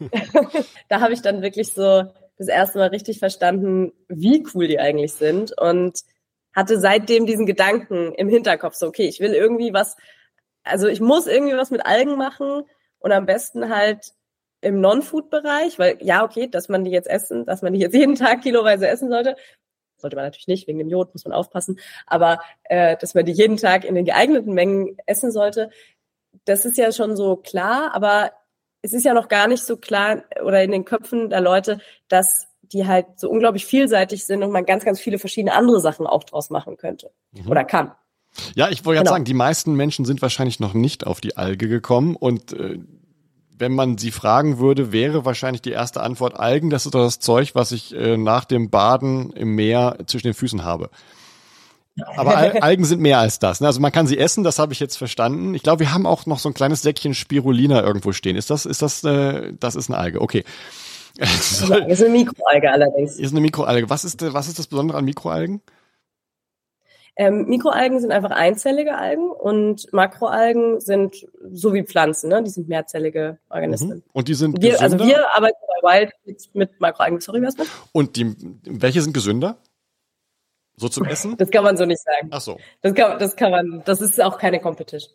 Da habe ich dann wirklich so das erste Mal richtig verstanden, wie cool die eigentlich sind und hatte seitdem diesen Gedanken im Hinterkopf, so okay, ich will irgendwie was, also ich muss irgendwie was mit Algen machen und am besten halt im Non-Food-Bereich, weil ja, okay, dass man die jetzt essen, dass man die jetzt jeden Tag kiloweise essen sollte, sollte man natürlich nicht, wegen dem Jod muss man aufpassen, aber äh, dass man die jeden Tag in den geeigneten Mengen essen sollte, das ist ja schon so klar, aber es ist ja noch gar nicht so klar oder in den Köpfen der Leute, dass die halt so unglaublich vielseitig sind und man ganz, ganz viele verschiedene andere Sachen auch draus machen könnte mhm. oder kann. Ja, ich wollte genau. sagen, die meisten Menschen sind wahrscheinlich noch nicht auf die Alge gekommen und äh, wenn man sie fragen würde, wäre wahrscheinlich die erste Antwort Algen. Das ist doch das Zeug, was ich äh, nach dem Baden im Meer zwischen den Füßen habe. Aber Al- Algen sind mehr als das. Ne? Also man kann sie essen, das habe ich jetzt verstanden. Ich glaube, wir haben auch noch so ein kleines Säckchen Spirulina irgendwo stehen. Ist das, ist das, äh, das ist eine Alge? Okay. Das ist eine Mikroalge allerdings. Ist eine Mikroalge. Was ist, was ist das Besondere an Mikroalgen? Ähm, Mikroalgen sind einfach einzellige Algen und Makroalgen sind so wie Pflanzen, ne? Die sind mehrzellige Organismen. Mhm. Und die sind wir, gesünder? Also wir arbeiten bei Wild mit, mit Makroalgen. Sorry, was mit? Und die, welche sind gesünder? So zum Essen? Das kann man so nicht sagen. Ach so. Das kann, das kann man, das ist auch keine Competition.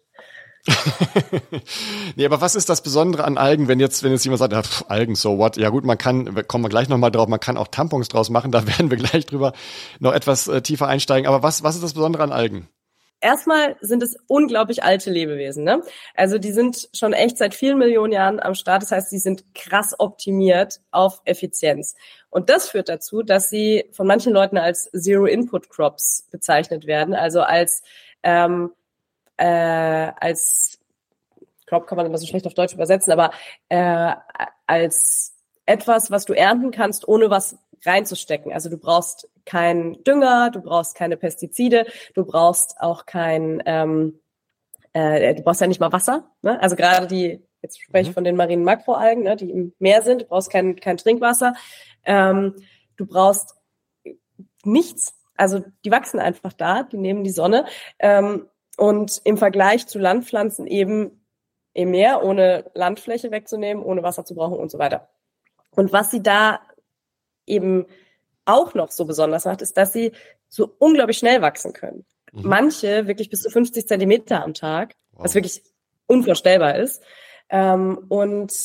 Nee, aber was ist das Besondere an Algen, wenn jetzt, wenn jetzt jemand sagt, ja, pff, Algen, so what? Ja gut, man kann, kommen wir gleich nochmal drauf, man kann auch Tampons draus machen, da werden wir gleich drüber noch etwas äh, tiefer einsteigen. Aber was, was ist das Besondere an Algen? Erstmal sind es unglaublich alte Lebewesen, ne? Also die sind schon echt seit vielen Millionen Jahren am Start. Das heißt, sie sind krass optimiert auf Effizienz. Und das führt dazu, dass sie von manchen Leuten als Zero-Input-Crops bezeichnet werden, also als ähm, äh, als Crop kann man immer so schlecht auf Deutsch übersetzen, aber äh, als etwas, was du ernten kannst, ohne was reinzustecken. Also du brauchst keinen Dünger, du brauchst keine Pestizide, du brauchst auch kein, ähm, äh, du brauchst ja nicht mal Wasser. Ne? Also gerade die, jetzt spreche ich mhm. von den marinen Makroalgen, ne, die im Meer sind, du brauchst kein, kein Trinkwasser, ähm, du brauchst nichts. Also die wachsen einfach da, die nehmen die Sonne. Ähm, und im Vergleich zu Landpflanzen eben im Meer, ohne Landfläche wegzunehmen, ohne Wasser zu brauchen und so weiter. Und was sie da eben auch noch so besonders macht, ist, dass sie so unglaublich schnell wachsen können. Mhm. Manche wirklich bis zu fünfzig Zentimeter am Tag, wow. was wirklich unvorstellbar ist. Ähm, und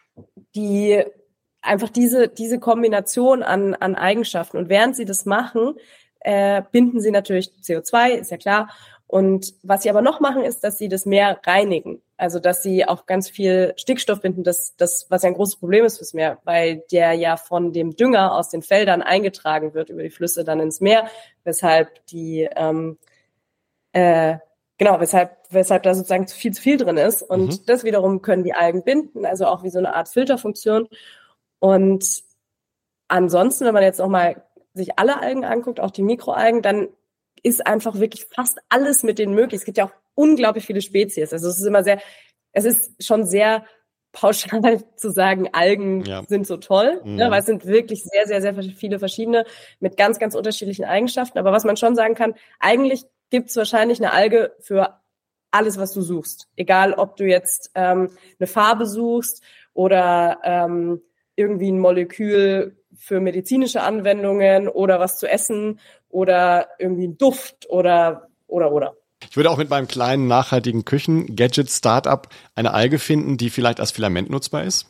die einfach diese diese Kombination an an Eigenschaften. Und während sie das machen, äh, binden sie natürlich C O zwei, ist ja klar. Und was sie aber noch machen, ist, dass sie das Meer reinigen. Also, dass sie auch ganz viel Stickstoff binden, das, das, was ja ein großes Problem ist fürs Meer, weil der ja von dem Dünger aus den Feldern eingetragen wird über die Flüsse dann ins Meer, weshalb die, ähm, äh, genau, weshalb, weshalb da sozusagen zu viel zu viel drin ist. Und mhm. das wiederum können die Algen binden, also auch wie so eine Art Filterfunktion. Und ansonsten, wenn man jetzt nochmal sich alle Algen anguckt, auch die Mikroalgen, dann ist einfach wirklich fast alles mit denen möglich. Es gibt ja auch unglaublich viele Spezies. Also es ist immer sehr, es ist schon sehr pauschal zu sagen, Algen ja. sind so toll, mhm. ne, weil es sind wirklich sehr, sehr, sehr viele verschiedene mit ganz, ganz unterschiedlichen Eigenschaften. Aber was man schon sagen kann, eigentlich gibt es wahrscheinlich eine Alge für alles, was du suchst. Egal, ob du jetzt ähm, eine Farbe suchst oder ähm, irgendwie ein Molekül für medizinische Anwendungen oder was zu essen oder irgendwie ein Duft oder, oder, oder. Ich würde auch mit meinem kleinen nachhaltigen Küchen-Gadget-Startup eine Alge finden, die vielleicht als Filament nutzbar ist?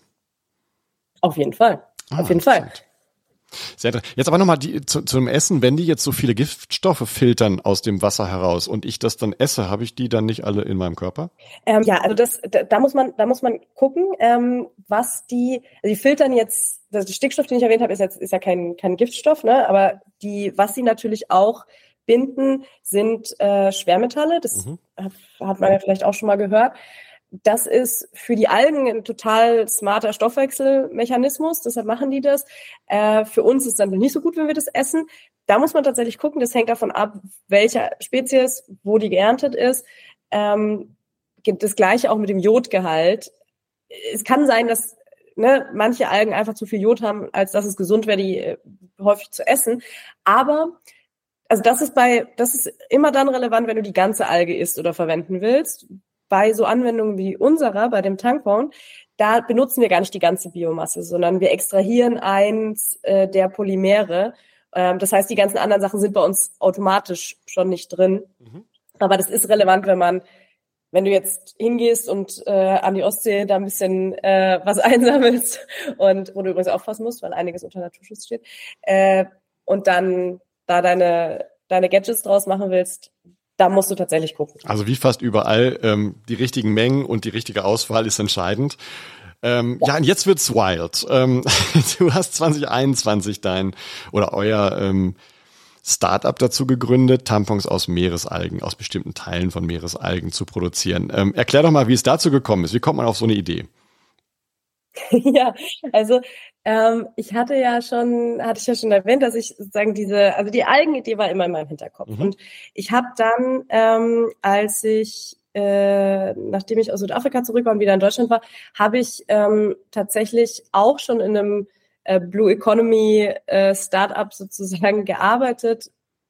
Auf jeden Fall. Ah, Auf jeden Fall. Sehr jetzt aber nochmal die, zu, zum Essen, wenn die jetzt so viele Giftstoffe filtern aus dem Wasser heraus und ich das dann esse, habe ich die dann nicht alle in meinem Körper? Ähm, ja, also das, da, da muss man, da muss man gucken, ähm, was die, also die filtern jetzt, der Stickstoff, den ich erwähnt habe, ist jetzt, ist ja kein, kein Giftstoff, ne, aber die, was sie natürlich auch binden, sind äh, Schwermetalle. Das mhm. hat, hat man ja vielleicht auch schon mal gehört. Das ist für die Algen ein total smarter Stoffwechselmechanismus, deshalb machen die das. Äh, für uns ist es dann nicht so gut, wenn wir das essen. Da muss man tatsächlich gucken, das hängt davon ab, welcher Spezies, wo die geerntet ist. Ähm, gibt das Gleiche auch mit dem Jodgehalt. Es kann sein, dass ne, manche Algen einfach zu viel Jod haben, als dass es gesund wäre, die äh, häufig zu essen. Aber also das ist bei, das ist immer dann relevant, wenn du die ganze Alge isst oder verwenden willst. Bei so Anwendungen wie unserer, bei dem Tampon, da benutzen wir gar nicht die ganze Biomasse, sondern wir extrahieren eins äh, der Polymere. Ähm, das heißt, die ganzen anderen Sachen sind bei uns automatisch schon nicht drin. Mhm. Aber das ist relevant, wenn man, wenn du jetzt hingehst und äh, an die Ostsee da ein bisschen äh, was einsammelst und wo du übrigens aufpassen musst, weil einiges unter Naturschutz steht, äh, und dann da deine deine Gadgets draus machen willst, da musst du tatsächlich gucken. Also wie fast überall, ähm, die richtigen Mengen und die richtige Auswahl ist entscheidend. Ähm, ja. ja, und jetzt wird's wild. Ähm, du hast zwanzig einundzwanzig dein oder euer ähm, Startup dazu gegründet, Tampons aus Meeresalgen, aus bestimmten Teilen von Meeresalgen zu produzieren. Ähm, erklär doch mal, wie es dazu gekommen ist. Wie kommt man auf so eine Idee? Ja, also ähm, ich hatte ja schon, hatte ich ja schon erwähnt, dass ich sozusagen diese, also die Algenidee war immer in meinem Hinterkopf. Mhm. Und ich habe dann, ähm, als ich, äh, nachdem ich aus Südafrika zurück war und wieder in Deutschland war, habe ich ähm, tatsächlich auch schon in einem äh, Blue Economy äh, Startup sozusagen gearbeitet.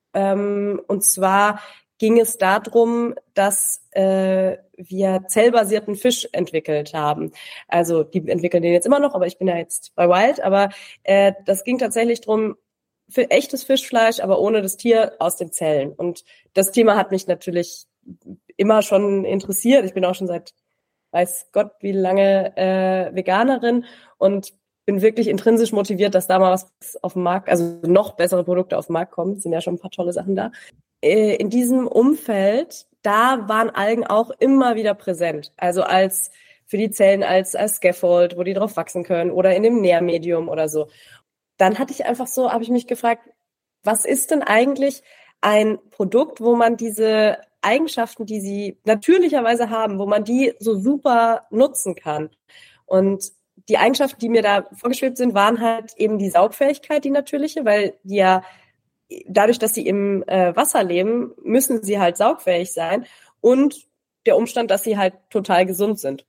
Ähm, und zwar ging es darum, dass äh, wir zellbasierten Fisch entwickelt haben. Also die entwickeln den jetzt immer noch, aber ich bin ja jetzt bei Wild. Aber äh, das ging tatsächlich drum, für echtes Fischfleisch, aber ohne das Tier aus den Zellen. Und das Thema hat mich natürlich immer schon interessiert. Ich bin auch schon seit weiß Gott wie lange äh, Veganerin und bin wirklich intrinsisch motiviert, dass da mal was auf den Markt, also noch bessere Produkte auf den Markt kommen. Es sind ja schon ein paar tolle Sachen da. In diesem Umfeld, da waren Algen auch immer wieder präsent. Also als für die Zellen als als Scaffold, wo die drauf wachsen können oder in dem Nährmedium oder so. Dann hatte ich einfach so, habe ich mich gefragt, was ist denn eigentlich ein Produkt, wo man diese Eigenschaften, die sie natürlicherweise haben, wo man die so super nutzen kann. Und die Eigenschaften, die mir da vorgeschwebt sind, waren halt eben die Saugfähigkeit, die natürliche, weil die ja dadurch, dass sie im äh, Wasser leben, müssen sie halt saugfähig sein und der Umstand, dass sie halt total gesund sind.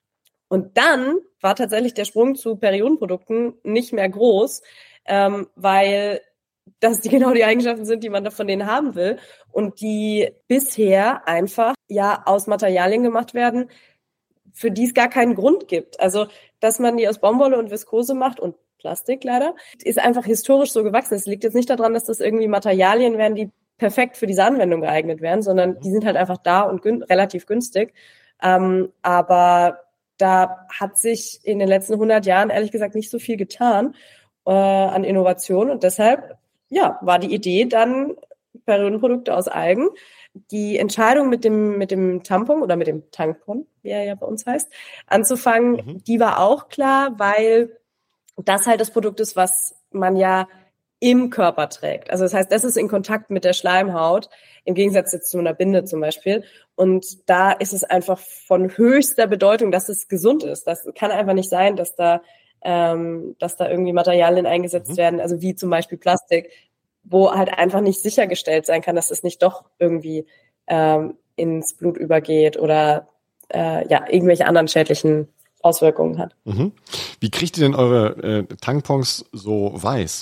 Und dann war tatsächlich der Sprung zu Periodenprodukten nicht mehr groß, ähm, weil das die genau die Eigenschaften sind, die man da von denen haben will und die bisher einfach ja aus Materialien gemacht werden, für die es gar keinen Grund gibt. Also, dass man die aus Baumwolle und Viskose macht und Plastik leider, ist einfach historisch so gewachsen. Es liegt jetzt nicht daran, dass das irgendwie Materialien wären, die perfekt für diese Anwendung geeignet wären, sondern die sind halt einfach da und gün- relativ günstig. Ähm, aber da hat sich in den letzten hundert Jahren ehrlich gesagt nicht so viel getan äh, an Innovation und deshalb ja war die Idee dann Periodenprodukte aus Algen. Die Entscheidung mit dem mit dem Tampon oder mit dem Tampon, wie er ja bei uns heißt, anzufangen, mhm. die war auch klar, weil das halt das Produkt ist, was man ja im Körper trägt. Also das heißt, das ist in Kontakt mit der Schleimhaut, im Gegensatz jetzt zu einer Binde zum Beispiel. Und da ist es einfach von höchster Bedeutung, dass es gesund ist. Das kann einfach nicht sein, dass da, ähm, dass da irgendwie Materialien eingesetzt mhm. werden, also wie zum Beispiel Plastik, wo halt einfach nicht sichergestellt sein kann, dass es nicht doch irgendwie ähm, ins Blut übergeht oder äh, ja irgendwelche anderen schädlichen Auswirkungen hat. Mhm. Wie kriegt ihr denn eure äh, Tampons so weiß?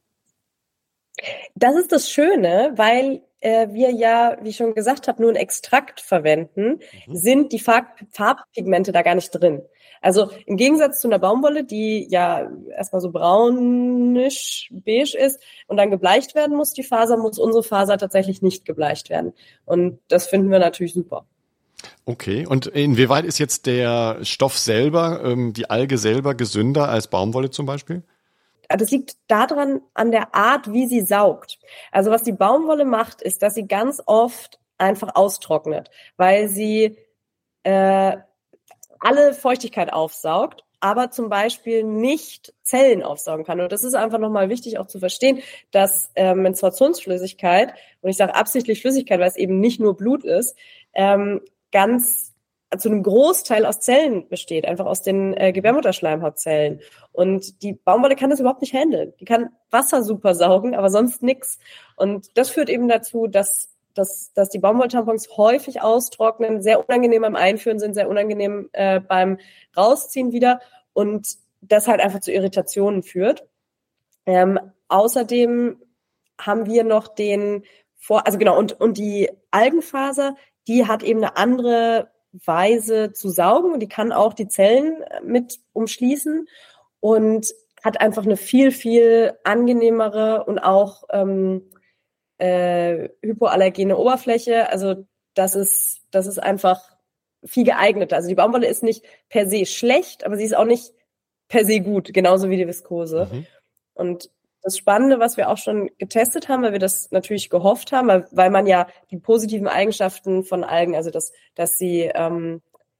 Das ist das Schöne, weil äh, wir ja, wie ich schon gesagt habe, nur ein Extrakt verwenden, mhm. sind die Farb- Farbpigmente da gar nicht drin. Also im Gegensatz zu einer Baumwolle, die ja erstmal so braunisch, beige ist und dann gebleicht werden muss, die Faser, muss unsere Faser tatsächlich nicht gebleicht werden. Und das finden wir natürlich super. Okay, und inwieweit ist jetzt der Stoff selber, ähm, die Alge selber gesünder als Baumwolle zum Beispiel? Das liegt daran an der Art, wie sie saugt. Also was die Baumwolle macht, ist, dass sie ganz oft einfach austrocknet, weil sie äh, alle Feuchtigkeit aufsaugt, aber zum Beispiel nicht Zellen aufsaugen kann. Und das ist einfach nochmal wichtig auch zu verstehen, dass äh, Menstruationsflüssigkeit, und ich sage absichtlich Flüssigkeit, weil es eben nicht nur Blut ist, ähm, ganz zu einem Großteil aus Zellen besteht, einfach aus den äh, Gebärmutterschleimhautzellen. Und die Baumwolle kann das überhaupt nicht handeln. Die kann Wasser super saugen, aber sonst nix. Und das führt eben dazu, dass, dass, dass die Baumwolltampons häufig austrocknen, sehr unangenehm beim Einführen sind, sehr unangenehm äh, beim Rausziehen wieder und das halt einfach zu Irritationen führt. Ähm, außerdem haben wir noch den Vor, also genau, und, und die Algenfaser, die hat eben eine andere Weise zu saugen und die kann auch die Zellen mit umschließen und hat einfach eine viel, viel angenehmere und auch ähm, äh, hypoallergene Oberfläche. Also das ist, das ist einfach viel geeigneter. Also die Baumwolle ist nicht per se schlecht, aber sie ist auch nicht per se gut, genauso wie die Viskose. Mhm. Und das Spannende, was wir auch schon getestet haben, weil wir das natürlich gehofft haben, weil, weil man ja die positiven Eigenschaften von Algen, also dass, dass sie ähm,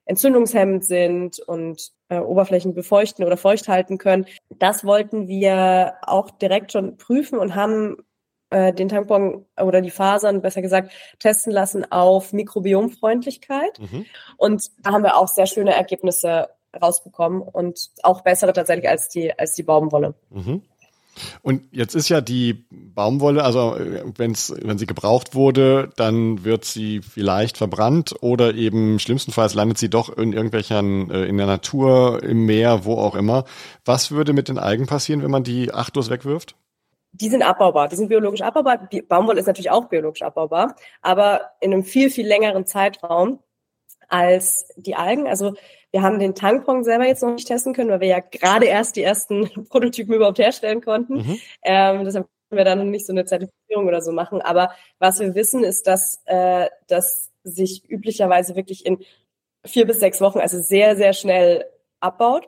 entzündungshemmend sind und äh, Oberflächen befeuchten oder feucht halten können. Das wollten wir auch direkt schon prüfen und haben äh, den Tampon oder die Fasern, besser gesagt, testen lassen auf Mikrobiomfreundlichkeit. Mhm. Und da haben wir auch sehr schöne Ergebnisse rausbekommen und auch bessere tatsächlich als die als die Baumwolle. Mhm. Und jetzt ist ja die Baumwolle, also wenn's, wenn sie gebraucht wurde, dann wird sie vielleicht verbrannt oder eben schlimmstenfalls landet sie doch in irgendwelchen, in der Natur, im Meer, wo auch immer. Was würde mit den Algen passieren, wenn man die achtlos wegwirft? Die sind abbaubar, die sind biologisch abbaubar. Baumwolle ist natürlich auch biologisch abbaubar, aber in einem viel, viel längeren Zeitraum als die Algen. Also wir haben den Tampon selber jetzt noch nicht testen können, weil wir ja gerade erst die ersten Prototypen überhaupt herstellen konnten. Mhm. Ähm, deshalb können wir da noch nicht so eine Zertifizierung oder so machen. Aber was wir wissen, ist, dass äh, das sich üblicherweise wirklich in vier bis sechs Wochen, also sehr, sehr schnell abbaut.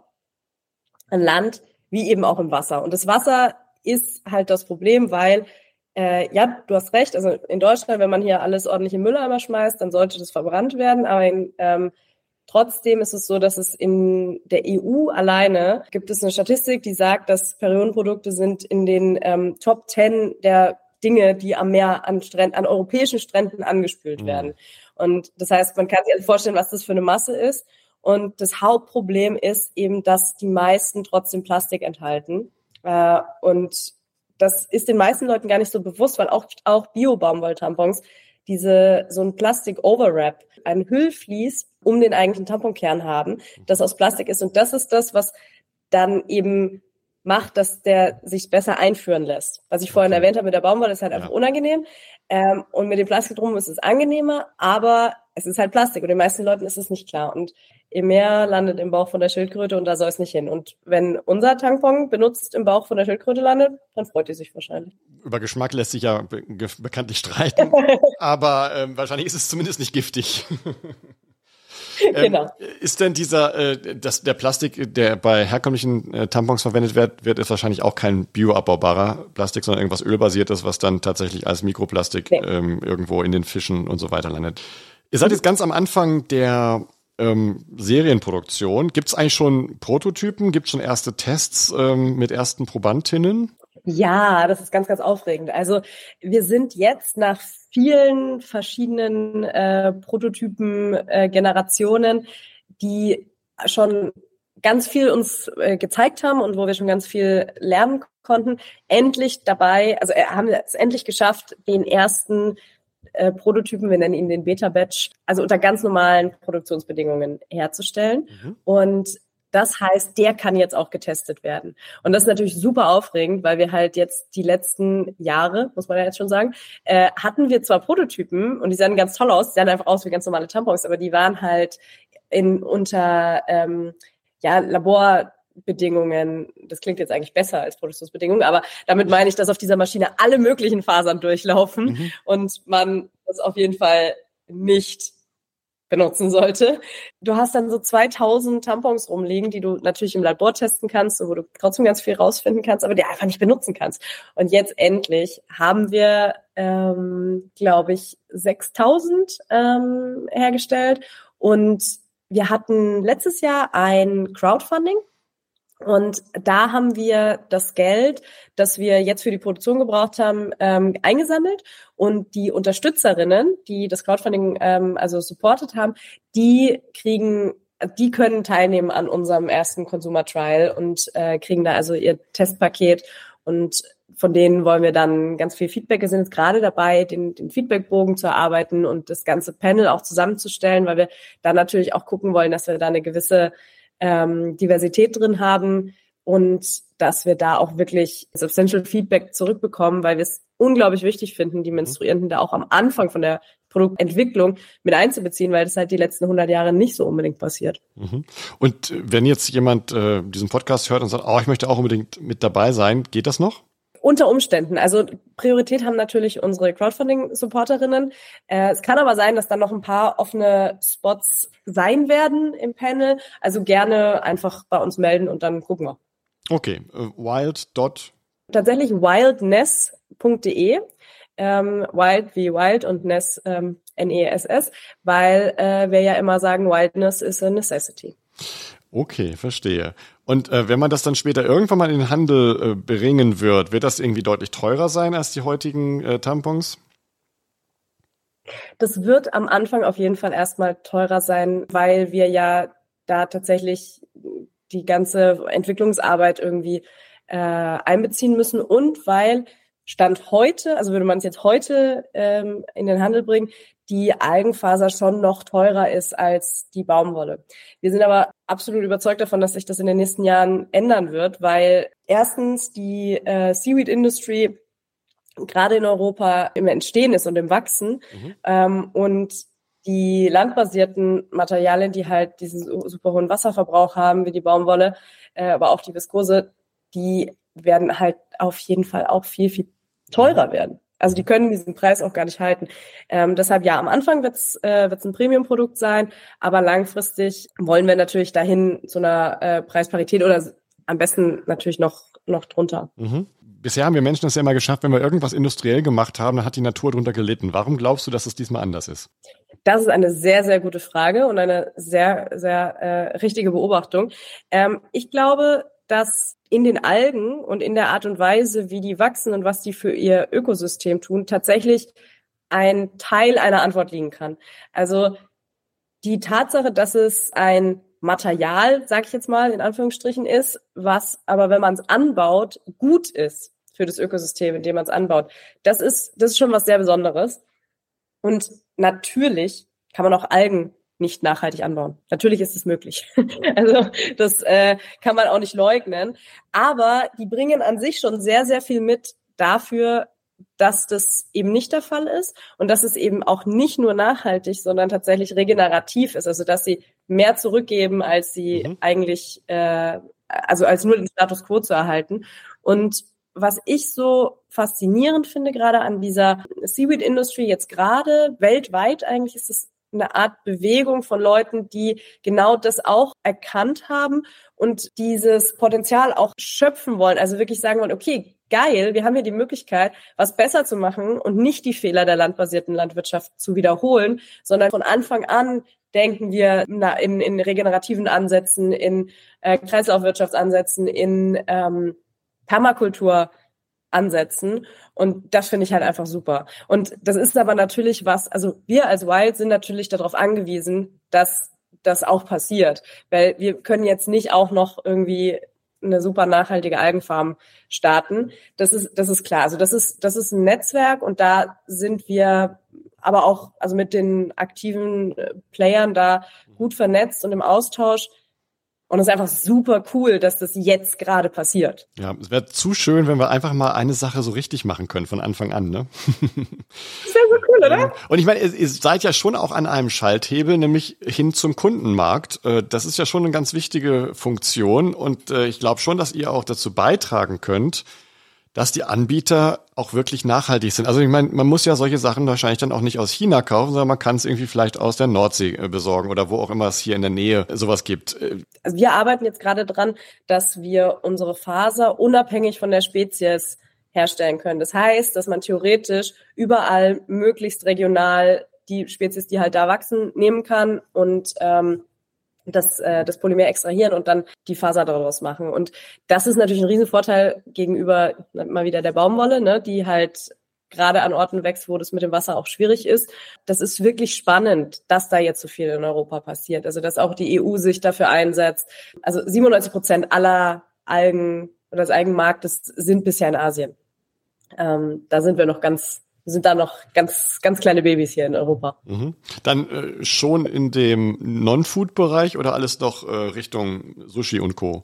An Land wie eben auch im Wasser. Und das Wasser ist halt das Problem, weil Äh, ja, du hast recht. Also in Deutschland, wenn man hier alles ordentlich in Mülleimer schmeißt, dann sollte das verbrannt werden. Aber in, ähm, trotzdem ist es so, dass es in der E U alleine gibt es eine Statistik, die sagt, dass Periodenprodukte sind in den ähm, Top Ten der Dinge, die am Meer an Stränden, an europäischen Stränden angespült mhm. werden. Und das heißt, man kann sich also vorstellen, was das für eine Masse ist. Und das Hauptproblem ist eben, dass die meisten trotzdem Plastik enthalten. Äh, und das ist den meisten Leuten gar nicht so bewusst, weil auch, auch Bio-Baumwolltampons diese, so ein Plastik-Overwrap, ein Hüllvlies um den eigentlichen Tamponkern haben, das aus Plastik ist. Und das ist das, was dann eben macht, dass der sich besser einführen lässt. Was ich vorhin okay. erwähnt habe mit der Baumwolle, ist halt einfach ja. unangenehm. Ähm, und mit dem Plastik drum ist es angenehmer, aber es ist halt Plastik und den meisten Leuten ist es nicht klar. Und im Meer landet im Bauch von der Schildkröte und da soll es nicht hin. Und wenn unser Tampon benutzt im Bauch von der Schildkröte landet, dann freut die sich wahrscheinlich. Über Geschmack lässt sich ja be- bekanntlich streiten, aber ähm, wahrscheinlich ist es zumindest nicht giftig. Genau. Ähm, ist denn dieser, äh, das, der Plastik, der bei herkömmlichen äh, Tampons verwendet wird, wird ist wahrscheinlich auch kein bioabbaubarer Plastik, sondern irgendwas ölbasiertes, was dann tatsächlich als Mikroplastik nee. ähm, irgendwo in den Fischen und so weiter landet. Ihr seid jetzt ganz am Anfang der ähm, Serienproduktion. Gibt es eigentlich schon Prototypen? Gibt es schon erste Tests ähm, mit ersten Probandinnen? Ja, das ist ganz, ganz aufregend. Also wir sind jetzt nach vielen verschiedenen äh, Prototypen, äh, Generationen, die schon ganz viel uns äh, gezeigt haben und wo wir schon ganz viel lernen konnten, endlich dabei, also äh, haben wir es endlich geschafft, den ersten äh, Prototypen, wir nennen ihn den Beta-Batch, also unter ganz normalen Produktionsbedingungen herzustellen. Mhm. Und das heißt, der kann jetzt auch getestet werden. Und das ist natürlich super aufregend, weil wir halt jetzt die letzten Jahre, muss man ja jetzt schon sagen, äh, hatten wir zwar Prototypen und die sahen ganz toll aus, die sahen einfach aus wie ganz normale Tampons, aber die waren halt in unter ähm, ja Laborbedingungen, das klingt jetzt eigentlich besser als Produktionsbedingungen, aber damit meine ich, dass auf dieser Maschine alle möglichen Fasern durchlaufen mhm. und man das auf jeden Fall nicht benutzen sollte. Du hast dann so zweitausend Tampons rumliegen, die du natürlich im Labor testen kannst und wo du trotzdem ganz viel rausfinden kannst, aber die einfach nicht benutzen kannst. Und jetzt endlich haben wir, ähm, glaube ich, sechstausend ähm, hergestellt und wir hatten letztes Jahr ein Crowdfunding. Und da haben wir das Geld, das wir jetzt für die Produktion gebraucht haben, ähm, eingesammelt. Und die Unterstützerinnen, die das Crowdfunding ähm, also supportet haben, die kriegen, die können teilnehmen an unserem ersten Consumer Trial und äh, kriegen da also ihr Testpaket. Und von denen wollen wir dann ganz viel Feedback. Wir sind jetzt gerade dabei, den, den Feedbackbogen zu erarbeiten und das ganze Panel auch zusammenzustellen, weil wir da natürlich auch gucken wollen, dass wir da eine gewisse ähm, Diversität drin haben und dass wir da auch wirklich substantial Feedback zurückbekommen, weil wir es unglaublich wichtig finden, die Menstruierenden da auch am Anfang von der Produktentwicklung mit einzubeziehen, weil das halt die letzten hundert Jahre nicht so unbedingt passiert. Und wenn jetzt jemand äh, diesen Podcast hört und sagt, oh, ich möchte auch unbedingt mit dabei sein, geht das noch? Unter Umständen. Also Priorität haben natürlich unsere Crowdfunding-Supporterinnen. Äh, es kann aber sein, dass dann noch ein paar offene Spots sein werden im Panel. Also gerne einfach bei uns melden und dann gucken wir. Okay, uh, wild. Tatsächlich wildness punkt de. ähm, Wild wie Wild und Ness, ähm, N E S S, weil äh, wir ja immer sagen, Wildness is a necessity. Okay, verstehe. Und äh, wenn man das dann später irgendwann mal in den Handel äh, bringen wird, wird das irgendwie deutlich teurer sein als die heutigen äh, Tampons? Das wird am Anfang auf jeden Fall erstmal teurer sein, weil wir ja da tatsächlich die ganze Entwicklungsarbeit irgendwie äh, einbeziehen müssen und weil Stand heute, also würde man es jetzt heute ähm, in den Handel bringen, die Algenfaser schon noch teurer ist als die Baumwolle. Wir sind aber absolut überzeugt davon, dass sich das in den nächsten Jahren ändern wird, weil erstens die äh, Seaweed Industry gerade in Europa im Entstehen ist und im Wachsen mhm. ähm, und die landbasierten Materialien, die halt diesen super hohen Wasserverbrauch haben, wie die Baumwolle, äh, aber auch die Viskose, die werden halt auf jeden Fall auch viel, viel teurer werden. Also die können diesen Preis auch gar nicht halten. Ähm, deshalb ja, am Anfang wird's äh, wird's ein Premium-Produkt sein, aber langfristig wollen wir natürlich dahin zu einer äh, Preisparität oder am besten natürlich noch noch drunter. Mhm. Bisher haben wir Menschen das ja immer geschafft, wenn wir irgendwas industriell gemacht haben, dann hat die Natur drunter gelitten. Warum glaubst du, dass es diesmal anders ist? Das ist eine sehr, sehr gute Frage und eine sehr, sehr äh, richtige Beobachtung. Ähm, ich glaube, dass in den Algen und in der Art und Weise, wie die wachsen und was die für ihr Ökosystem tun, tatsächlich ein Teil einer Antwort liegen kann. Also die Tatsache, dass es ein Material, sag ich jetzt mal, in Anführungsstrichen ist, was aber, wenn man es anbaut, gut ist für das Ökosystem, in dem man es anbaut, das ist, das ist schon was sehr Besonderes. Und natürlich kann man auch Algen nicht nachhaltig anbauen. Natürlich ist es möglich. Also das äh, kann man auch nicht leugnen. Aber die bringen an sich schon sehr, sehr viel mit dafür, dass das eben nicht der Fall ist und dass es eben auch nicht nur nachhaltig, sondern tatsächlich regenerativ ist. Also dass sie mehr zurückgeben, als sie mhm. eigentlich, äh, also als nur den Status quo zu erhalten. Und was ich so faszinierend finde, gerade an dieser Seaweed Industry jetzt gerade weltweit, eigentlich ist es eine Art Bewegung von Leuten, die genau das auch erkannt haben und dieses Potenzial auch schöpfen wollen. Also wirklich sagen wollen, okay, geil, wir haben hier die Möglichkeit, was besser zu machen und nicht die Fehler der landbasierten Landwirtschaft zu wiederholen, sondern von Anfang an denken wir na, in, in regenerativen Ansätzen, in äh, Kreislaufwirtschaftsansätzen, in ähm, Permakultur ansetzen. Und das finde ich halt einfach super. Und das ist aber natürlich was, also wir als Wild sind natürlich darauf angewiesen, dass das auch passiert. Weil wir können jetzt nicht auch noch irgendwie eine super nachhaltige Algenfarm starten. Das ist, das ist klar. Also das ist, das ist ein Netzwerk und da sind wir aber auch, also mit den aktiven Playern da gut vernetzt und im Austausch. Und es ist einfach super cool, dass das jetzt gerade passiert. Ja, es wäre zu schön, wenn wir einfach mal eine Sache so richtig machen können von Anfang an, ne? Das wäre so cool, oder? Und ich meine, ihr seid ja schon auch an einem Schalthebel, nämlich hin zum Kundenmarkt. Das ist ja schon eine ganz wichtige Funktion und ich glaube schon, dass ihr auch dazu beitragen könnt, dass die Anbieter auch wirklich nachhaltig sind. Also ich meine, man muss ja solche Sachen wahrscheinlich dann auch nicht aus China kaufen, sondern man kann es irgendwie vielleicht aus der Nordsee besorgen oder wo auch immer es hier in der Nähe sowas gibt. Also wir arbeiten jetzt gerade dran, dass wir unsere Faser unabhängig von der Spezies herstellen können. Das heißt, dass man theoretisch überall möglichst regional die Spezies, die halt da wachsen, nehmen kann und ähm, das, äh, das Polymer extrahieren und dann die Faser daraus machen. Und das ist natürlich ein Riesenvorteil gegenüber mal wieder der Baumwolle, ne, die halt gerade an Orten wächst, wo das mit dem Wasser auch schwierig ist. Das ist wirklich spannend, dass da jetzt so viel in Europa passiert. Also dass auch die E U sich dafür einsetzt. Also siebenundneunzig Prozent aller Algen oder des Algenmarktes sind bisher in Asien. Ähm, da sind wir noch ganz sind da noch ganz ganz kleine Babys hier in Europa. Mhm. Dann äh, schon in dem Non-Food-Bereich oder alles noch äh, Richtung Sushi und Co.?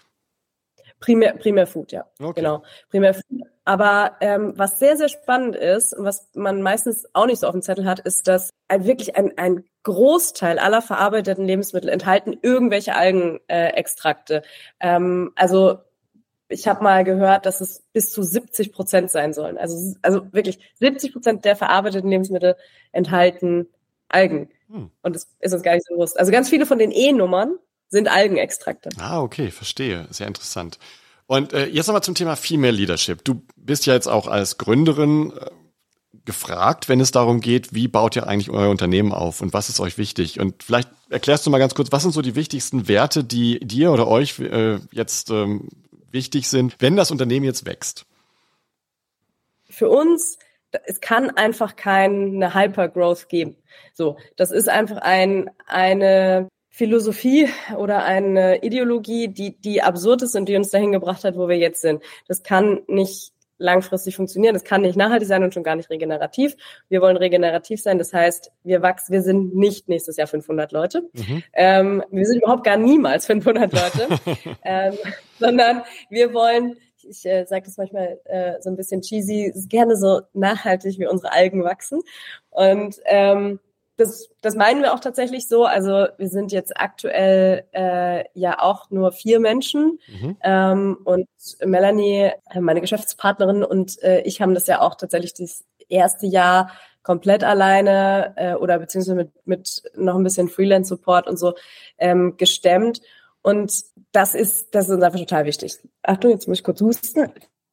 Primär, primär Food, ja. Okay. Genau. Primär Food. Aber ähm, was sehr, sehr spannend ist und was man meistens auch nicht so auf dem Zettel hat, ist, dass ein, wirklich ein, ein Großteil aller verarbeiteten Lebensmittel enthalten irgendwelche Algenextrakte. Äh, ähm, also ich habe mal gehört, dass es bis zu siebzig Prozent sein sollen. Also, also wirklich siebzig Prozent der verarbeiteten Lebensmittel enthalten Algen. Hm. Und das ist uns gar nicht so bewusst. Also ganz viele von den E-Nummern sind Algenextrakte. Ah, okay, verstehe. Sehr interessant. Und äh, jetzt nochmal zum Thema Female Leadership. Du bist ja jetzt auch als Gründerin äh, gefragt, wenn es darum geht, wie baut ihr eigentlich euer Unternehmen auf und was ist euch wichtig? Und vielleicht erklärst du mal ganz kurz, was sind so die wichtigsten Werte, die dir oder euch äh, jetzt ähm, wichtig sind, wenn das Unternehmen jetzt wächst? Für uns, es kann einfach keine Hypergrowth geben. So, das ist einfach ein eine Philosophie oder eine Ideologie, die die absurd ist und die uns dahin gebracht hat, wo wir jetzt sind. Das kann nicht langfristig funktionieren, das kann nicht nachhaltig sein und schon gar nicht regenerativ. Wir wollen regenerativ sein, das heißt, wir wachsen, wir sind nicht nächstes Jahr fünfhundert Leute. Mhm. Ähm, wir sind überhaupt gar niemals fünfhundert Leute, ähm, sondern wir wollen, ich äh, sage das manchmal äh, so ein bisschen cheesy, gerne so nachhaltig wie unsere Algen wachsen. Und ähm, Das, das meinen wir auch tatsächlich so. Also wir sind jetzt aktuell äh, ja auch nur vier Menschen mhm. ähm, und Melanie, meine Geschäftspartnerin und äh, ich haben das ja auch tatsächlich das erste Jahr komplett alleine äh, oder beziehungsweise mit, mit noch ein bisschen Freelance-Support und so ähm, gestemmt. Und das ist, das ist uns einfach total wichtig. Achtung, jetzt muss ich kurz husten.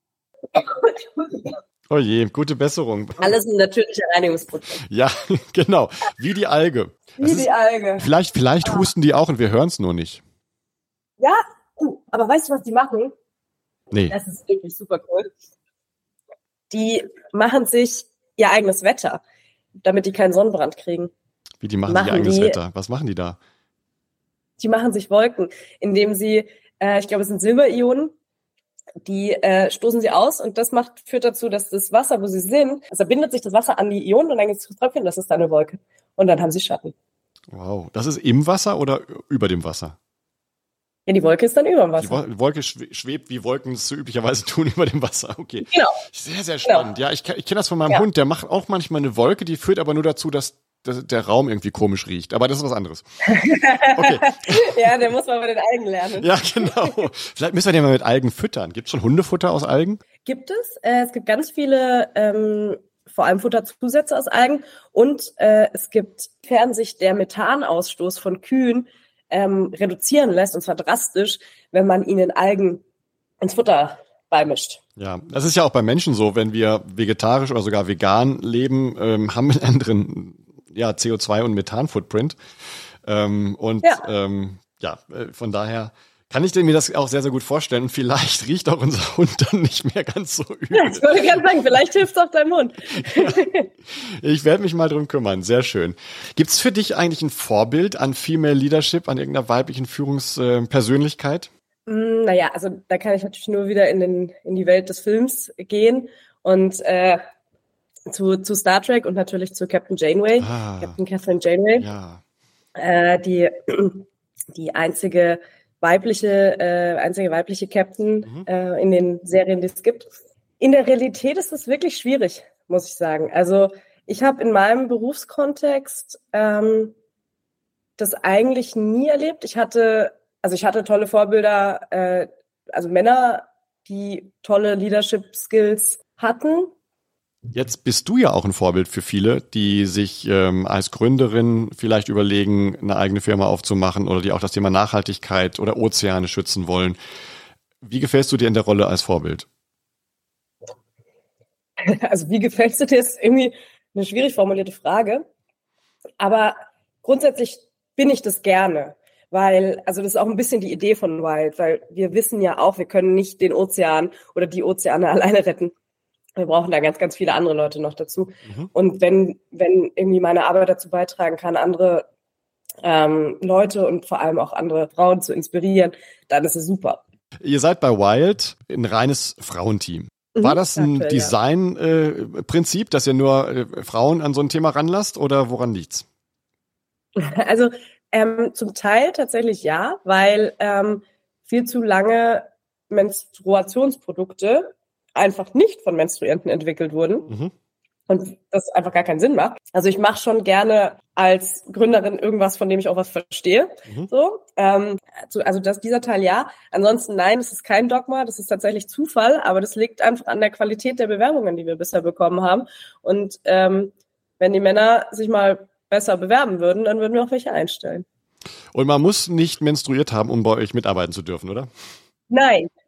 Oh je, gute Besserung. Alles ein natürlicher Reinigungsprozess. Ja, genau. Wie die Alge. Wie das die ist, Alge. Vielleicht, vielleicht ah. husten die auch und wir hören es nur nicht. Ja, aber weißt du, was die machen? Nee. Das ist wirklich super cool. Die machen sich ihr eigenes Wetter, damit die keinen Sonnenbrand kriegen. Wie die machen, machen ihr eigenes die, Wetter? Was machen die da? Die machen sich Wolken, indem sie, äh, ich glaube, es sind Silberionen, die äh, stoßen sie aus und das macht führt dazu, dass das Wasser, wo sie sind, also bindet sich das Wasser an die Ionen und dann geht es Tröpfchen, das ist dann eine Wolke. Und dann haben sie Schatten. Wow. Das ist im Wasser oder über dem Wasser? Ja, die Wolke ist dann über dem Wasser. Die Wolke schwebt, wie Wolken es so üblicherweise tun, über dem Wasser. Okay. Genau. Sehr, sehr spannend. Genau. Ja, ich, ich kenne das von meinem ja. Hund, der macht auch manchmal eine Wolke, die führt aber nur dazu, dass der Raum irgendwie komisch riecht. Aber das ist was anderes. Okay. Ja, der muss mal bei den Algen lernen. Ja, genau. Vielleicht müssen wir den mal mit Algen füttern. Gibt es schon Hundefutter aus Algen? Gibt es. Äh, es gibt ganz viele, ähm, vor allem Futterzusätze aus Algen. Und äh, es gibt, inwiefern sich der Methanausstoß von Kühen ähm, reduzieren lässt, und zwar drastisch, wenn man ihnen Algen ins Futter beimischt. Ja, das ist ja auch bei Menschen so, wenn wir vegetarisch oder sogar vegan leben, ähm, haben wir einen anderen ja, C O zwei und Methan-Footprint. Ähm, und ja, ähm, ja äh, von daher kann ich mir das auch sehr, sehr gut vorstellen. Und vielleicht riecht auch unser Hund dann nicht mehr ganz so übel. Ja, ich wollte gerade sagen, vielleicht hilft es auch deinem Hund. Ja, ich werde mich mal drum kümmern. Sehr schön. Gibt es für dich eigentlich ein Vorbild an Female Leadership, an irgendeiner weiblichen Führungspersönlichkeit? Mm, naja, also da kann ich natürlich nur wieder in, den, in die Welt des Films gehen und äh, zu, zu Star Trek und natürlich zu Captain Janeway, ah, Captain Catherine Janeway, ja. äh, die die einzige weibliche äh, einzige weibliche Captain mhm. äh, in den Serien, die es gibt. In der Realität ist es wirklich schwierig, muss ich sagen. Also ich habe in meinem Berufskontext ähm, das eigentlich nie erlebt. Ich hatte also ich hatte tolle Vorbilder, äh, also Männer, die tolle Leadership Skills hatten. Jetzt bist du ja auch ein Vorbild für viele, die sich ähm, als Gründerin vielleicht überlegen, eine eigene Firma aufzumachen oder die auch das Thema Nachhaltigkeit oder Ozeane schützen wollen. Wie gefällst du dir in der Rolle als Vorbild? Also wie gefällst du dir, ist irgendwie eine schwierig formulierte Frage. Aber grundsätzlich bin ich das gerne, weil, also das ist auch ein bisschen die Idee von Wild, weil wir wissen ja auch, wir können nicht den Ozean oder die Ozeane alleine retten. Wir brauchen da ganz, ganz viele andere Leute noch dazu. Mhm. Und wenn, wenn irgendwie meine Arbeit dazu beitragen kann, andere ähm, Leute und vor allem auch andere Frauen zu inspirieren, dann ist es super. Ihr seid bei Wild ein reines Frauenteam. War das ein Design-Prinzip, äh, dass ihr nur äh, Frauen an so ein Thema ranlasst oder woran liegt's? Also ähm, zum Teil tatsächlich ja, weil ähm, viel zu lange Menstruationsprodukte einfach nicht von Menstruierenden entwickelt wurden mhm. und das einfach gar keinen Sinn macht. Also ich mache schon gerne als Gründerin irgendwas, von dem ich auch was verstehe. Mhm. So, ähm, also das, dieser Teil ja. Ansonsten nein, es ist kein Dogma, das ist tatsächlich Zufall, aber das liegt einfach an der Qualität der Bewerbungen, die wir bisher bekommen haben. Und ähm, wenn die Männer sich mal besser bewerben würden, dann würden wir auch welche einstellen. Und man muss nicht menstruiert haben, um bei euch mitarbeiten zu dürfen, oder? Nein,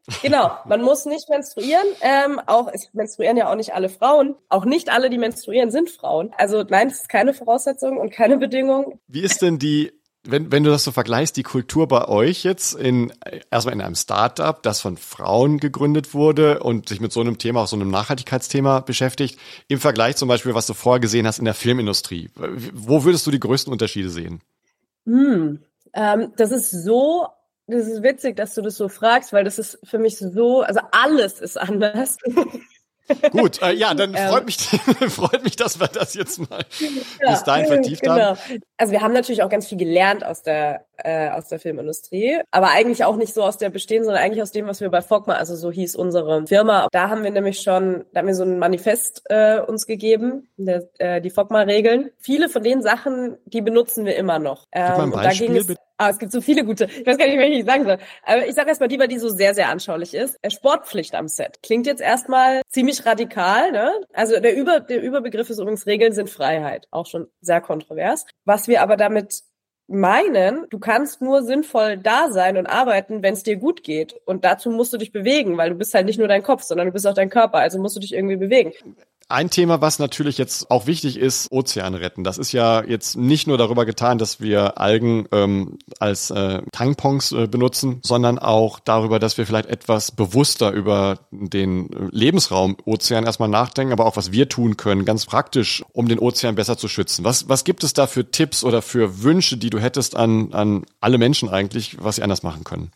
Genau, man muss nicht menstruieren. Ähm, auch es menstruieren ja auch nicht alle Frauen. Auch nicht alle, die menstruieren, sind Frauen. Also nein, das ist keine Voraussetzung und keine Bedingung. Wie ist denn die, wenn, wenn du das so vergleichst, die Kultur bei euch jetzt in, erstmal in einem Start-up, das von Frauen gegründet wurde und sich mit so einem Thema, auch so einem Nachhaltigkeitsthema beschäftigt, im Vergleich zum Beispiel, was du vorher gesehen hast in der Filmindustrie? Wo würdest du die größten Unterschiede sehen? Hm, ähm, das ist so Das ist witzig, dass du das so fragst, weil das ist für mich so, also alles ist anders. Gut, äh, ja, dann ähm, freut mich, freut mich, dass wir das jetzt mal ja, bis dahin vertieft genau. haben. Also wir haben natürlich auch ganz viel gelernt aus der äh, aus der Filmindustrie, aber eigentlich auch nicht so aus der bestehenden, sondern eigentlich aus dem, was wir bei Fogma, also so hieß unsere Firma. Da haben wir nämlich schon, da haben wir so ein Manifest äh, uns gegeben, der, äh, die Fogma-Regeln. Viele von den Sachen, die benutzen wir immer noch. Ähm, Gib mal ein Beispiel, und da ging es, ah, es gibt so viele gute. Ich weiß gar nicht, welche ich sagen soll. Aber ich sage erstmal die, weil die so sehr, sehr anschaulich ist. Sportpflicht am Set. Klingt jetzt erstmal ziemlich radikal, ne? Also der, Über, der Überbegriff ist übrigens, Regeln sind Freiheit. Auch schon sehr kontrovers. Was wir aber damit meinen, du kannst nur sinnvoll da sein und arbeiten, wenn es dir gut geht. Und dazu musst du dich bewegen, weil du bist halt nicht nur dein Kopf, sondern du bist auch dein Körper. Also musst du dich irgendwie bewegen. Ein Thema, was natürlich jetzt auch wichtig ist, Ozeane retten. Das ist ja jetzt nicht nur darüber getan, dass wir Algen ähm, als äh, Tampons äh, benutzen, sondern auch darüber, dass wir vielleicht etwas bewusster über den Lebensraum Ozean erstmal nachdenken, aber auch was wir tun können, ganz praktisch, um den Ozean besser zu schützen. Was, was gibt es da für Tipps oder für Wünsche, die du hättest an, an alle Menschen eigentlich, was sie anders machen können?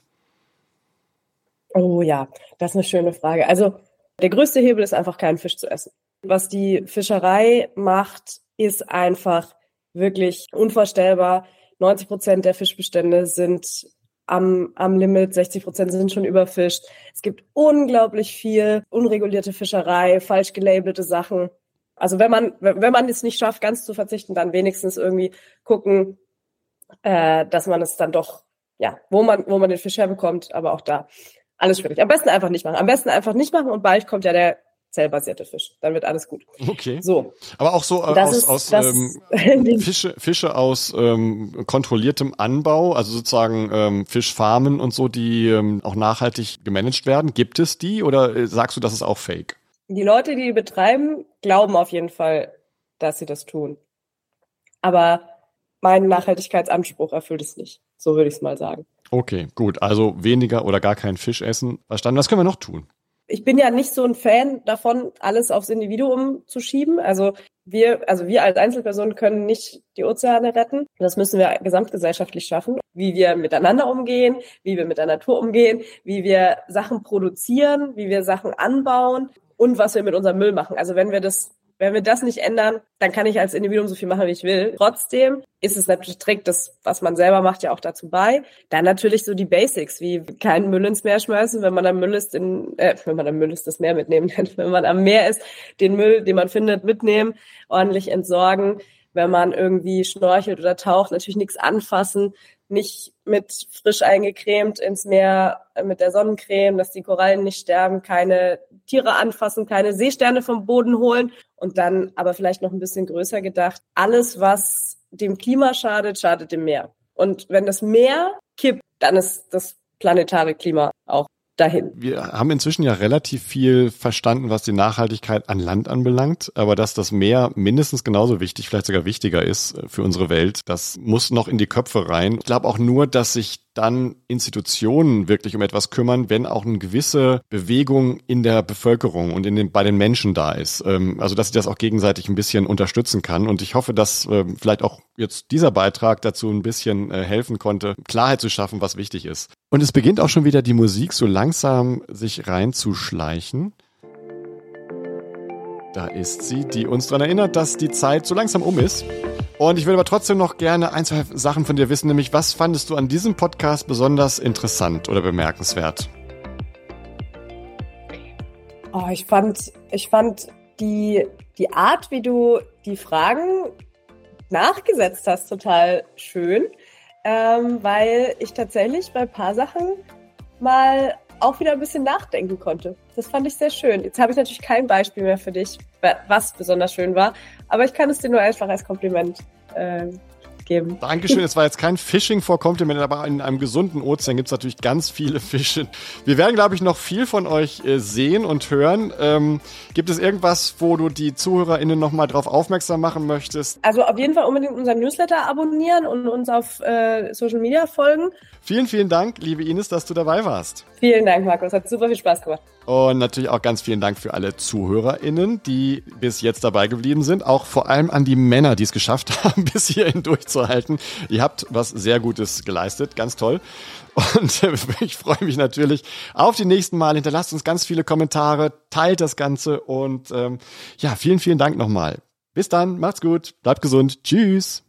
Oh ja, das ist eine schöne Frage. Also der größte Hebel ist einfach, keinen Fisch zu essen. Was die Fischerei macht, ist einfach wirklich unvorstellbar. neunzig Prozent der Fischbestände sind am, am Limit, sechzig Prozent sind schon überfischt. Es gibt unglaublich viel unregulierte Fischerei, falsch gelabelte Sachen. Also wenn man, wenn man es nicht schafft, ganz zu verzichten, dann wenigstens irgendwie gucken, äh, dass man es dann doch, ja, wo man, wo man den Fisch herbekommt, aber auch da. Alles schwierig. Am besten einfach nicht machen. Am besten einfach nicht machen und bald kommt ja der zellbasierte Fisch. Dann wird alles gut. Okay. So. Aber auch so äh, das aus, ist, aus das ähm, Fische, Fische aus ähm, kontrolliertem Anbau, also sozusagen ähm, Fischfarmen und so, die ähm, auch nachhaltig gemanagt werden. Gibt es die oder äh, sagst du, das ist auch fake? Die Leute, die die betreiben, glauben auf jeden Fall, dass sie das tun. Aber mein Nachhaltigkeitsanspruch erfüllt es nicht. So würde ich es mal sagen. Okay, gut. Also weniger oder gar keinen Fisch essen. Verstanden. Was können wir noch tun? Ich bin ja nicht so ein Fan davon, alles aufs Individuum zu schieben. Also wir, also wir als Einzelpersonen können nicht die Ozeane retten. Das müssen wir gesamtgesellschaftlich schaffen. Wie wir miteinander umgehen, wie wir mit der Natur umgehen, wie wir Sachen produzieren, wie wir Sachen anbauen und was wir mit unserem Müll machen. Also wenn wir das Wenn wir das nicht ändern, dann kann ich als Individuum so viel machen, wie ich will. Trotzdem ist es natürlich, trägt das, was man selber macht, ja auch dazu bei. Dann natürlich so die Basics, wie keinen Müll ins Meer schmeißen, wenn man am Müll ist, in, äh, wenn man am Müll ist, das Meer mitnehmen. Wenn man am Meer ist, den Müll, den man findet, mitnehmen, ordentlich entsorgen. Wenn man irgendwie schnorchelt oder taucht, natürlich nichts anfassen, nicht mit frisch eingecremt ins Meer mit der Sonnencreme, dass die Korallen nicht sterben, keine Tiere anfassen, keine Seesterne vom Boden holen und dann aber vielleicht noch ein bisschen größer gedacht, alles, was dem Klima schadet, schadet dem Meer. Und wenn das Meer kippt, dann ist das planetare Klima auch dahin. Wir haben inzwischen ja relativ viel verstanden, was die Nachhaltigkeit an Land anbelangt, aber dass das Meer mindestens genauso wichtig, vielleicht sogar wichtiger ist für unsere Welt, das muss noch in die Köpfe rein. Ich glaube auch nur, dass sich dann Institutionen wirklich um etwas kümmern, wenn auch eine gewisse Bewegung in der Bevölkerung und in den, bei den Menschen da ist. Ähm, also dass sie das auch gegenseitig ein bisschen unterstützen kann. Und ich hoffe, dass ähm, vielleicht auch jetzt dieser Beitrag dazu ein bisschen äh, helfen konnte, Klarheit zu schaffen, was wichtig ist. Und es beginnt auch schon wieder die Musik so langsam sich reinzuschleichen. Da ist sie, die uns daran erinnert, dass die Zeit so langsam um ist. Und ich will aber trotzdem noch gerne ein, zwei Sachen von dir wissen, nämlich was fandest du an diesem Podcast besonders interessant oder bemerkenswert? Oh, ich fand, ich fand die, die Art, wie du die Fragen nachgesetzt hast, total schön, ähm, weil ich tatsächlich bei ein paar Sachen mal auch wieder ein bisschen nachdenken konnte. Das fand ich sehr schön. Jetzt habe ich natürlich kein Beispiel mehr für dich, was besonders schön war, aber ich kann es dir nur einfach als Kompliment äh, geben. Dankeschön. Es war jetzt kein Fishing for Compliment, aber in einem gesunden Ozean gibt es natürlich ganz viele Fische. Wir werden, glaube ich, noch viel von euch äh, sehen und hören. Ähm, gibt es irgendwas, wo du die ZuhörerInnen noch mal drauf aufmerksam machen möchtest? Also auf jeden Fall unbedingt unseren Newsletter abonnieren und uns auf äh, Social Media folgen. Vielen, vielen Dank, liebe Ines, dass du dabei warst. Vielen Dank, Markus. Hat super viel Spaß gemacht. Und natürlich auch ganz vielen Dank für alle ZuhörerInnen, die bis jetzt dabei geblieben sind. Auch vor allem an die Männer, die es geschafft haben, bis hierhin durchzuhalten. Ihr habt was sehr Gutes geleistet. Ganz toll. Und ich freue mich natürlich auf die nächsten Mal. Hinterlasst uns ganz viele Kommentare, teilt das Ganze und ähm, ja, vielen, vielen Dank nochmal. Bis dann, macht's gut, bleibt gesund. Tschüss.